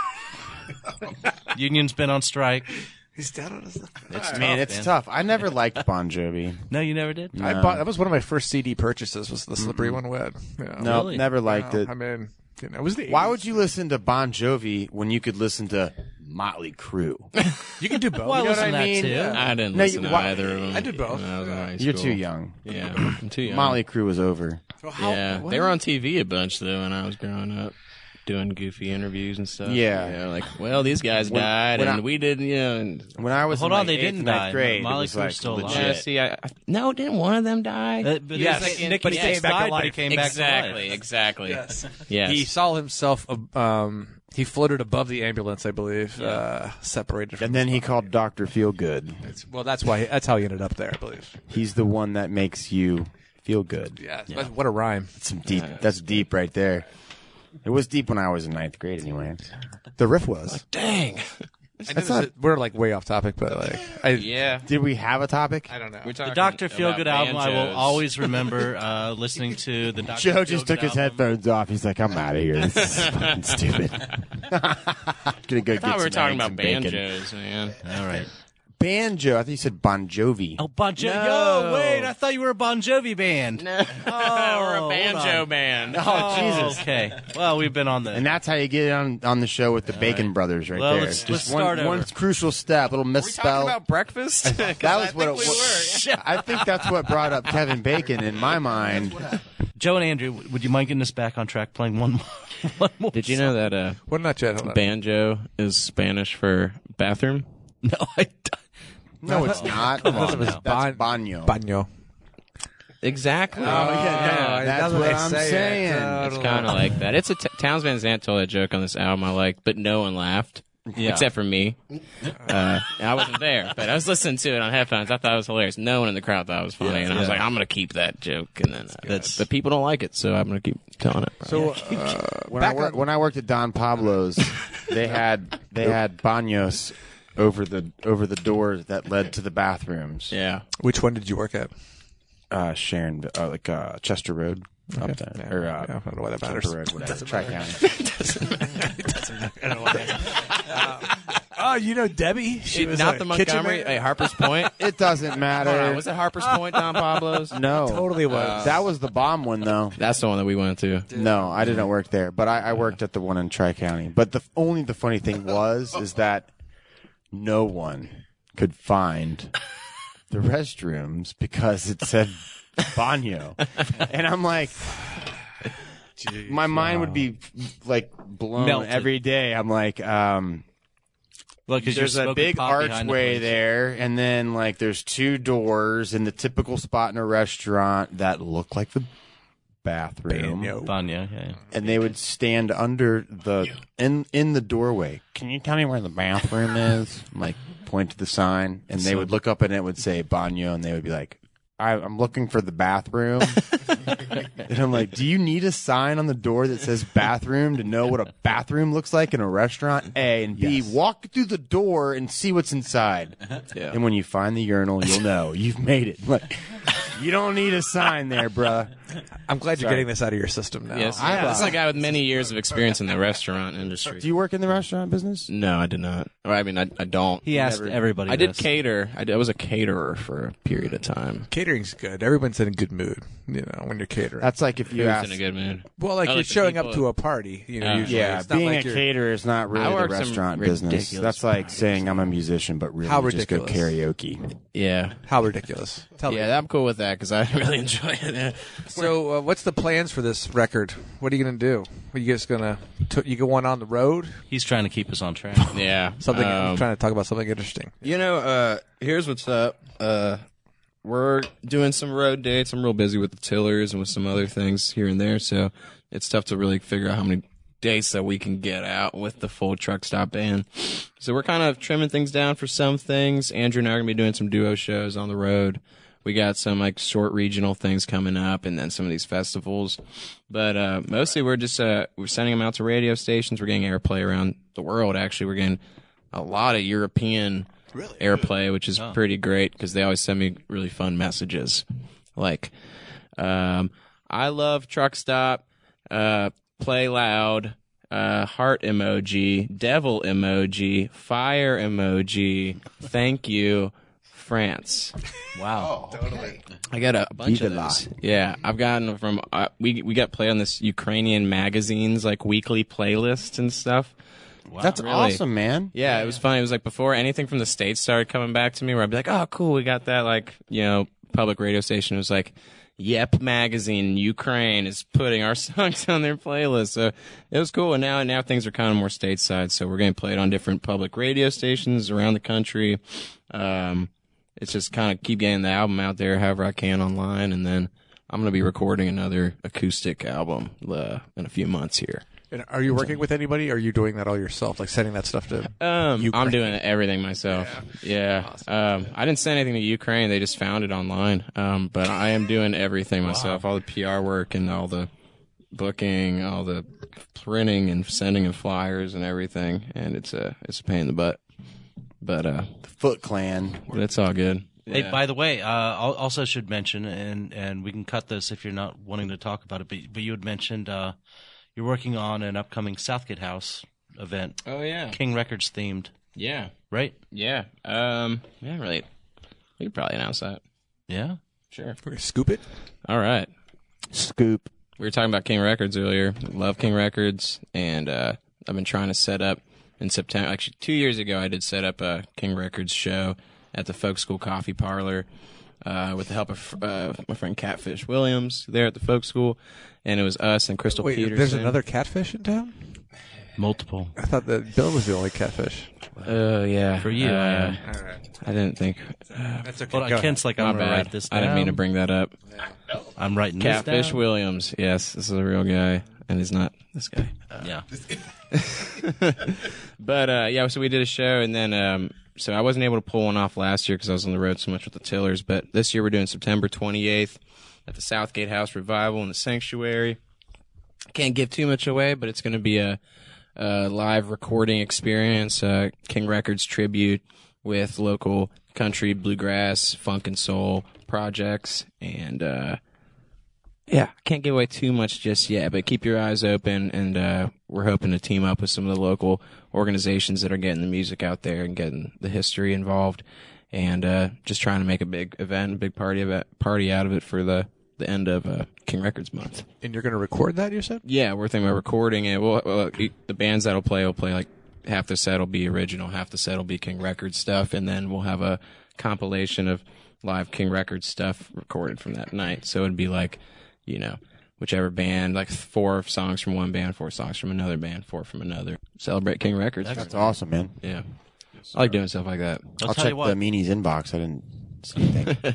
Union's been on strike. He's down on his. It's Man, tough, it's man. tough. I never liked Bon Jovi. No, you never did. I bought that was one of my first C D purchases. Was the Slippery When Wet? Yeah. No, Really? never liked No, it. I mean, you know, it was the. Why eighties. would you listen to Bon Jovi when you could listen to Motley Crue? You can do both. Well, I You know what listen I to mean? that too. Yeah. I didn't No, listen you- to why- either of them. I did both. When I was in high You're school. too young. Yeah, I'm too young. Motley Crue was over. So how- Yeah, what? they were on T V a bunch though when I was growing up, doing goofy interviews and stuff. Yeah. You know, like, well, these guys When- died when and I- we did, you know. And, When I was Hold in on, like they eighth didn't and ninth die. grade, Motley it was Crue's like still alive. yeah, legit. see, I, I, no, didn't one of them die? Uh, but yes, it's like Nick, Nicky yes, Six back to died, but he life. came back to exactly, life. exactly. Yes. yes. He saw himself. uh, Um, he floated above the ambulance, I believe, uh, separated. From And then his he body. called Doctor Feelgood. It's- Well, that's why. He, that's how he ended up there, I believe. He's the one that makes you feel good. Yeah. But what a rhyme. That's some deep. That's deep right there. It was deep when I was in ninth grade, anyway. The riff was. Dang. I know this is- we're like way off topic, but like, I, Yeah. Did we have a topic? I don't know. We're The talking Doctor about Feelgood album, I will banjos. always remember uh, listening to the Doctor Joe just Feelgood took his album. headphones off. He's like, "I'm out of here. This is fucking stupid." Gonna go I get thought we some were talking eggs about and bacon. banjos, man. All right. Banjo. I think you said Bon Jovi. Oh, Bon Jovi. No. Yo, wait, I thought you were a Bon Jovi band. No, we're a hold banjo on. band. Oh, Jesus. Okay. Well, we've been on the. And that's how you get on on the show with the Bacon Brothers, right Well, there. let's- Just let's one, start one over. crucial step, little Are we misspell. talking about breakfast? that was what it was. I think that's what brought up Kevin Bacon in my mind. Joe and Andrew, w- would you mind getting us back on track playing one more? One more Did you know that uh, What not yet? Hold on. banjo is Spanish for bathroom? No, I don't. No, it's not. Come on That's, now. that's Banyo. Baño. Exactly. Oh, yeah, that's that's what what they I'm say it. saying. Uh, It's kind of like that. It's a t- Towns Van Zandt told that joke on this album I liked, but no one laughed. Yeah. Except for me. Uh, I wasn't there, but I was listening to it on headphones. I thought it was hilarious. No one in the crowd thought it was funny, and I was Yeah. like, I'm going to keep that joke. And then, uh, That's- but people don't like it, so I'm going to keep telling it. So, uh, When I, back wor- on- when I worked at Don Pablo's, they had they had baños over the over the doors that led to the bathrooms. Yeah. which one did you work at? Uh, Sharon, uh, like uh, Chester Road up there, Yeah, or uh, yeah, I don't know why that Chester matters. Road, whatever, Tri-County. Oh, you know Debbie? She was Not a the kitchen Montgomery, maid? hey, Harper's Point. It doesn't matter. Hold on, was it Harper's Point, Don Pablo's? No, Totally was. that was the bomb one, though. That's the one that we went to. No, I didn't work there, but I, I worked at the one in Tri County. But the only the funny thing was is that no one could find the restrooms because it said baño, and I'm like, my mind would be like blown Melted. every day. I'm like, um, Well, 'cause there's you're a smoking big pot behind the archway place. there, and then like there's two doors in the typical spot in a restaurant that look like the bathroom. Baño. Banya, yeah. And they would stand under the in in the doorway. Can you tell me where the bathroom is? I'm like, point to the sign, and they would look up and it would say baño, and they would be like, I, I'm looking for the bathroom. And I'm like, do you need a sign on the door that says bathroom to know what a bathroom looks like in a restaurant? A, and B, walk through the door and see what's inside. Yeah. And when you find the urinal, you'll know you've made it. Like, you don't need a sign there, bruh. I'm glad you're Sorry. getting this out of your system now. Yes, I- this is a guy with many years of experience in the restaurant industry. Do you work in the restaurant business? No, I did not. Or, I mean, I, I don't. He asked Never- everybody. I did this. cater. I, did, I was a caterer for a period of time. Catering's good. Everyone's in a good mood, you know, when you're catering. That's like if you Who's ask. in a good mood? well, like I you're like the showing up people- to a party, you know. Uh, usually. Yeah, It's not being like a you're- caterer is not really I the worked some restaurant business. ridiculous That's like saying I'm a musician, but really How just go ridiculous. karaoke. Yeah. How ridiculous. Tell me. Yeah, I'm cool with that because I really enjoy it. Yeah. So, uh, what's the plans for this record? What are you going to do? Are you just going to t- you go on on the road? He's trying to keep us on track. Yeah. Something. I'm Um, trying to talk about something interesting. You know, uh, here's what's up. Uh, we're doing some road dates. I'm real busy with the tillers and with some other things here and there, so it's tough to really figure out how many dates that we can get out with the full truck stop band. So we're kind of trimming things down for some things. Andrew and I are going to be doing some duo shows on the road. We got some like short regional things coming up and then some of these festivals. But uh, mostly we're just uh, we're sending them out to radio stations. We're getting airplay around the world, actually. We're getting a lot of European really? airplay, which is oh. pretty great because they always send me really fun messages. Like, um, I love Truck Stop. Uh, Play loud, uh, heart emoji, devil emoji, fire emoji, thank you, France. Wow. Oh, totally. I got a bunch of those. Yeah, I've gotten from, uh, we we got play on this Ukrainian magazines, like weekly playlists and stuff. Wow. That's really awesome, man. Yeah, it was funny. It was like before anything from the States started coming back to me where I'd be like, oh, cool, we got that, like, you know, public radio station. It was like, Yep magazine in Ukraine is putting our songs on their playlist. So it was cool. And now, now things are kind of more stateside. So we're getting played on different public radio stations around the country. Um, it's just kind of keep getting the album out there however I can online. And then I'm going to be recording another acoustic album, uh, in a few months here. And are you working with anybody? Or are you doing that all yourself, like sending that stuff to um, Ukraine? I'm doing everything myself. Yeah. yeah. Awesome. Um, I didn't send anything to Ukraine. They just found it online. Um, but I am doing everything myself, wow. all the P R work and all the booking, all the printing and sending of flyers and everything. And it's a, it's a pain in the butt. But, uh, the Foot Clan. But it's all good. Hey, yeah. by the way, uh, I also should mention, and, and we can cut this if you're not wanting to talk about it, but, but you had mentioned, uh, you're working on an upcoming Southgate House event. Oh, yeah. King Records themed. Yeah. Right? Yeah. Um, yeah, really. We could probably announce that. Yeah? Sure. We're going to scoop it? All right. Scoop. We were talking about King Records earlier. Love King Records. And uh, I've been trying to set up in September. Actually, two years ago, I did set up a King Records show at the Folk School Coffee Parlor. Uh, with the help of uh, my friend Catfish Williams there at the Folk School, and it was us and Crystal Wait, Peterson. There's another Catfish in town? Multiple. I thought that Bill was the only Catfish. Oh, uh, yeah. For you, uh, I am. All right. I didn't think. Uh, That's okay. Well, Kent's like, I'm going to write this down. I didn't mean to bring that up. I'm writing Catfish this down. Williams. Yes, this is a real guy, and he's not this guy. Uh, yeah. But, uh, yeah, so we did a show, and then... Um, So I wasn't able to pull one off last year because I was on the road so much with the Tillers. But this year we're doing September twenty-eighth at the Southgate House Revival in the Sanctuary. I can't give too much away, but it's going to be a, a live recording experience, uh, King Records tribute with local country, bluegrass, funk and soul projects. And, uh, yeah, I can't give away too much just yet, but keep your eyes open, and uh, we're hoping to team up with some of the local organizations that are getting the music out there and getting the history involved, and uh, just trying to make a big event, a big party of it, party out of it for the, the end of uh, King Records Month. And you're going to record that, you said? Yeah, we're thinking about recording it. Well, well, the bands that'll play will play like half the set will be original, half the set will be King Records stuff, and then we'll have a compilation of live King Records stuff recorded from that night. So it'd be like, you know, whichever band, like four songs from one band, four songs from another band, four from another. Celebrate King Records. That's awesome, man. Yeah. I like doing stuff like that. I'll, I'll tell check you what. the Meanies inbox. I didn't see anything.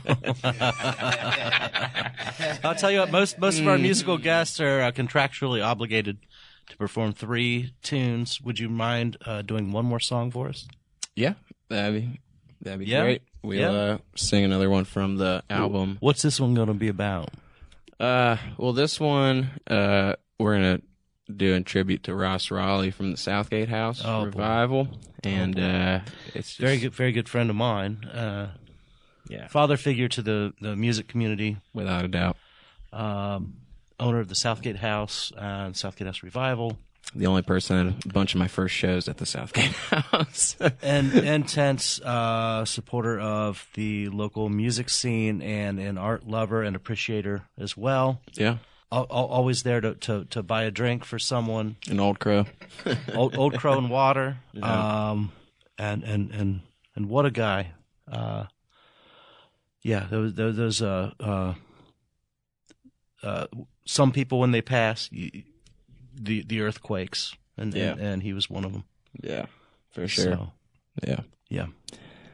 I'll tell you what, most, most of our musical guests are uh, contractually obligated to perform three tunes. Would you mind uh, doing one more song for us? Yeah. That'd be, that'd be Yeah? great. We'll Yeah. uh, sing another one from the album. What's this one going to be about? Uh, well, this one, uh, we're gonna do in tribute to Ross Raleigh from the Southgate House Oh, boy. Revival, and uh, it's just, Very good, very good friend of mine. Uh, yeah, father figure to the, the music community. without a doubt, Um, owner of the Southgate House and Southgate House Revival. the only person at a bunch of my first shows at the Southgate House. and intense uh, supporter of the local music scene, and an art lover and appreciator as well. Yeah, Al- al- always there to, to, to buy a drink for someone. an old crow. Old, old Crow and water. Yeah. Um, and, and, and, and what a guy. Uh, yeah, those, those, those uh, uh, uh, some people when they pass, you, the, the earthquakes, and, Yeah. and, and he was one of them. Yeah, for sure. So, Yeah, yeah.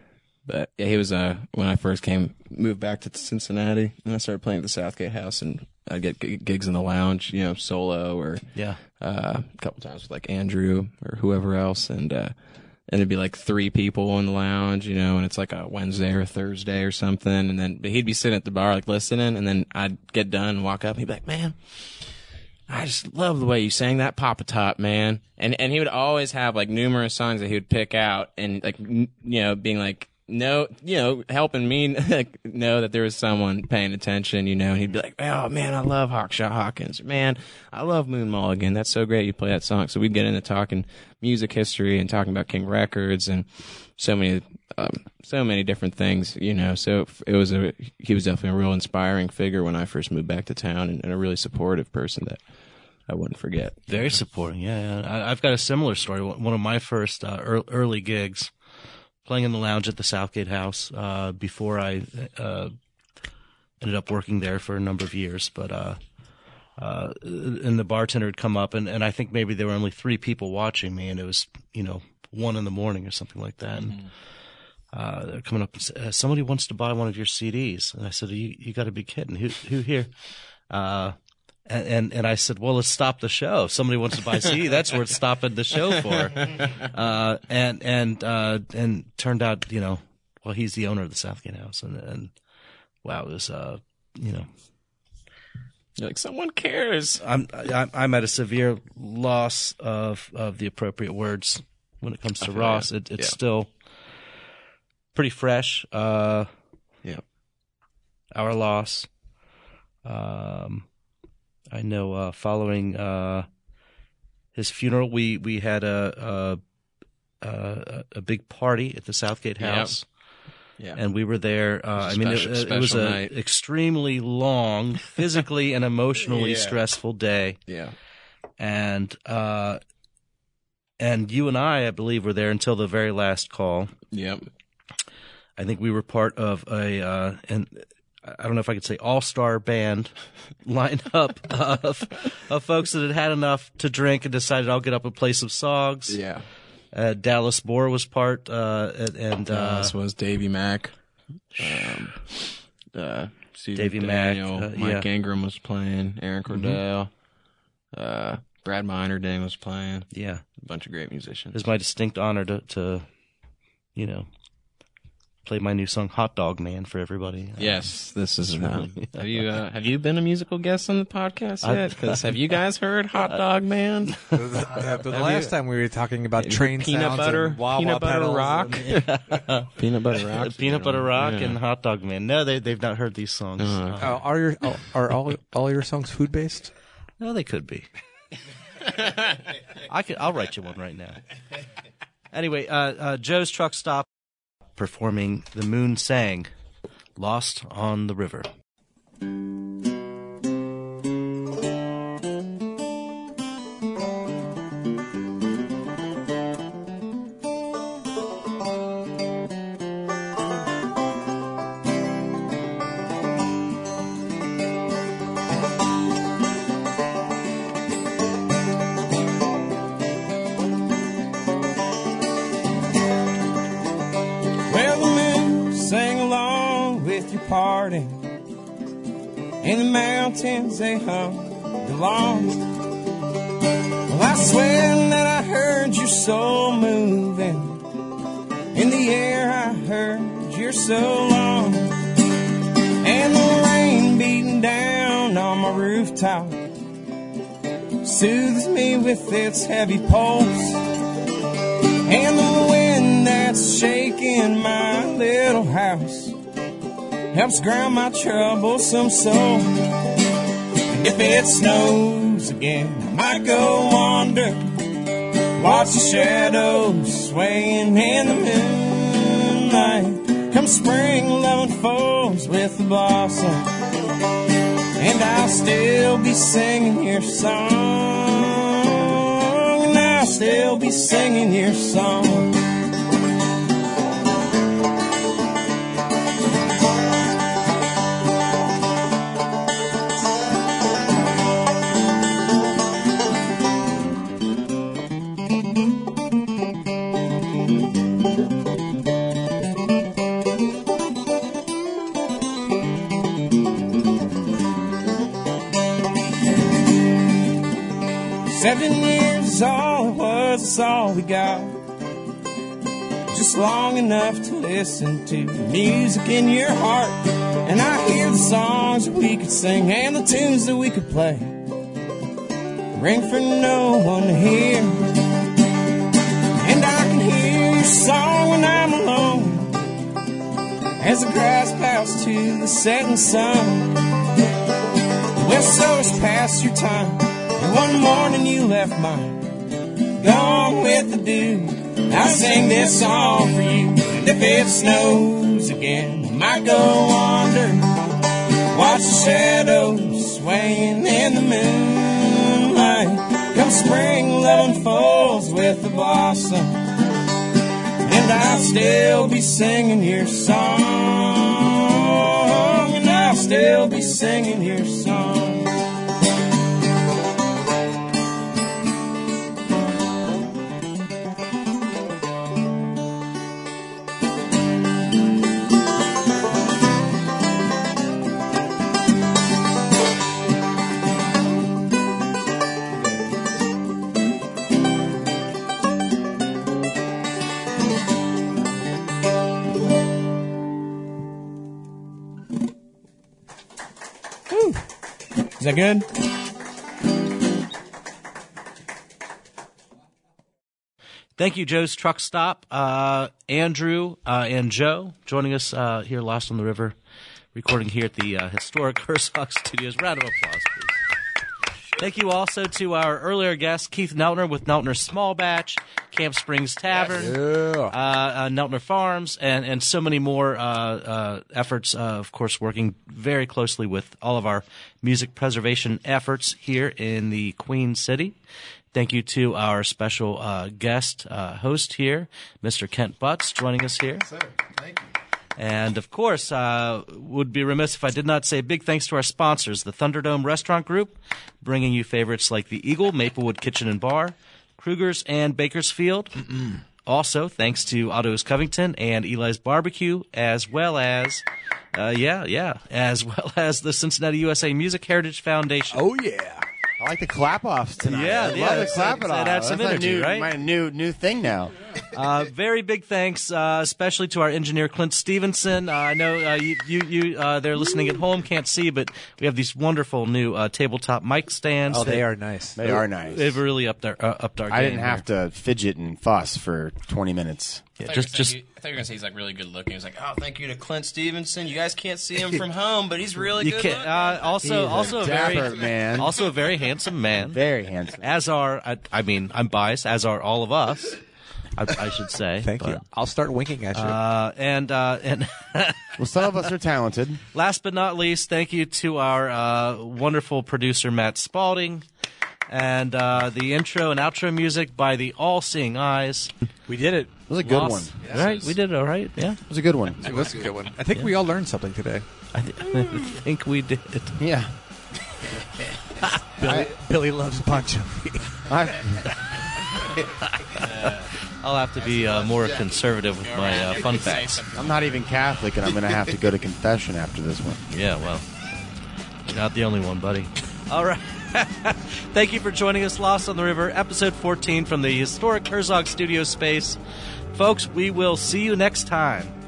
But yeah, he was uh when I first came, moved back to Cincinnati, and I started playing at the Southgate House, and I'd get g- gigs in the lounge, you know, solo or Yeah. uh, a couple times with like Andrew or whoever else, and uh, and it'd be like three people in the lounge, you know, and it's like a Wednesday or a Thursday or something, and then but he'd be sitting at the bar like listening, and then I'd get done and walk up, and he'd be like, "Man, I just love the way you sang that Papa Top, man," and and he would always have like numerous songs that he would pick out, and like n- you know, being like. No, you know, helping me like, know that there was someone paying attention, you know, and he'd be like, "Oh man, I love Hawkshot Hawkins. Man, I love Moon Mulligan. That's so great you play that song." So we'd get into talking music history and talking about King Records and so many, um, so many different things, you know. So it was a, he was definitely a real inspiring figure when I first moved back to town, and, and a really supportive person that I wouldn't forget. Very supporting. Yeah, yeah. I, I've got a similar story. One of my first uh, ear- early gigs. Playing in the lounge at the Southgate House uh, before I uh, ended up working there for a number of years. But uh, uh, and the bartender had come up, and, and I think maybe there were only three people watching me, and it was, you know, one in the morning or something like that. And uh, they're coming up and said, "Somebody wants to buy one of your C Ds." And I said, "You you got to be kidding! Who who here?" Uh, And, and and I said, well, let's stop the show. If somebody wants to buy a C D, that's worth stopping the show for. Uh, and and uh, and turned out, you know, well, he's the owner of the Southgate House, and, and wow, it was, uh, you know, You're like, someone cares. I'm I'm I'm at a severe loss of of the appropriate words when it comes to Okay, Ross. yeah. It, it's Yeah. still pretty fresh. Uh, Yeah. our loss. Um. I know uh, following uh, his funeral, we, we had a, a a a big party at the Southgate Yep. House, Yeah. and we were there. Uh, I It was a mean, special- it, it was special an night. extremely long, physically and emotionally Yeah. stressful day, yeah. and uh, and you and I, I believe, were there until the very last call. Yep. I think we were part of a uh, and. I don't know if I could say all-star band lineup of of folks that had had enough to drink and decided I'll get up and play some songs. Yeah. Uh, Dallas Moore was part, uh, and, and uh, this was Davy Mack. Um, uh, Steve Davy Mack, McDaniel, uh, Mike yeah. Ingram was playing. Aaron Cordell. Uh, Brad Meinerding was playing. yeah, A bunch of great musicians. it was my distinct honor to, to, you know, play my new song "Hot Dog Man" for everybody. Yes, this is. Um, really- have you uh, have you been a musical guest on the podcast I- yet? Because have you guys heard "Hot Dog Man"? Yeah, but the last time we were talking about train peanut sounds butter, and wah-wah peanut butter pedals rock, and- peanut butter rock, Peanut Butter Rock Yeah. and "Hot Dog Man." No, they they've not heard these songs. Uh, Uh, Uh, are your are, are all all your songs food based? no, they could be. I could. I'll write you one right now. Anyway, uh, uh, Joe's Truck Stop performing "The Moon Sang," "Lost on the River." Well, the moon sang along with your party. In the mountains they hummed along. Well, I swear that I heard your soul moving. In the air I heard your so long. And the rain beating down on my rooftop soothes me with its heavy pulse. And the wind that's shaking my little house helps ground my troublesome soul. And if it snows again, I might go wander, watch the shadows swaying in the moonlight. Come spring, love unfolds with the blossom, and I'll still be singing your song. And I'll still be singing your song. Seven years is all it was, it's all we got. Just long enough to listen to music in your heart. And I hear the songs that we could sing and the tunes that we could play ring for no one to hear. And I can hear your song when I'm alone, as the grass bows to the setting sun. Well, so it's past your time, and one morning you left mine, gone with the dew. I'll sing this song for you, and if it snows again, I might go wander, watch the shadows swaying in the moonlight. Come spring, love unfolds with the blossom, and I'll still be singing your song, and I'll still be singing your song. Is that good? Thank you, Joe's Truck Stop. Uh, Andrew uh, and Joe joining us uh, here, Lost on the River, recording here at the uh, historic Herzog Studios. Round of applause, please. Thank you also to our earlier guest, Keith Neltner with Neltner Small Batch, Camp Springs Tavern, Yeah. uh, uh, Neltner Farms, and, and so many more uh, uh, efforts, uh, of course, working very closely with all of our music preservation efforts here in the Queen City. Thank you to our special uh, guest uh, host here, Mister Kent Butts, joining us here. Sir, thank you. And, of course, uh, would be remiss if I did not say big thanks to our sponsors, the Thunderdome Restaurant Group, bringing you favorites like the Eagle, Maplewood Kitchen and Bar, Kruger's, and Bakersfield. Mm-mm. Also, thanks to Otto's Covington and Eli's Barbecue, as well as, uh, yeah, yeah, as well as the Cincinnati U S A Music Heritage Foundation. Oh, yeah. I like the clap-offs tonight. Yeah, I yeah, love the it's- clap it it off. adds some That's my energy, new, right? My new new thing now. Uh, very big thanks, uh, especially to our engineer Clint Stevenson. Uh, I know uh, you, you, you uh, they're listening at home, can't see, but we have these wonderful new uh, tabletop mic stands. Oh, they that- are nice. They are nice. They've really upped our uh, upped our game. I didn't have here. to fidget and fuss for twenty minutes. Yeah, I thought just you were just saying he- I thought you were gonna say he's like really good looking. He's like, oh, thank you to Clint Stevenson. You guys can't see him from home, but he's really you good can't. looking. Uh, also, He's a also a dapper very man. also a very handsome man. Very handsome. As are, I, I mean, I'm biased. As are all of us. I, I should say. Thank but, you. I'll start winking at you. Uh, and uh, and Well, some of us are talented. last but not least, thank you to our uh, wonderful producer Matt Spalding, and uh, the intro and outro music by the All Seeing Eyes. we did it. It was a good Lost- one. Right, we did it all right. Yeah, It was a good one. It was a good one. I think we all learned something today. I, th- I think we did. Yeah. Billy, Billy loves Pancho. I, I'll have to be uh, more conservative with my uh, fun facts. I'm not even Catholic, and I'm going to have to go to confession after this one. Yeah, well, you're not the only one, buddy. All right. Thank you for joining us, Lost on the River, episode fourteen from the historic Herzog Studio space. Folks, we will see you next time.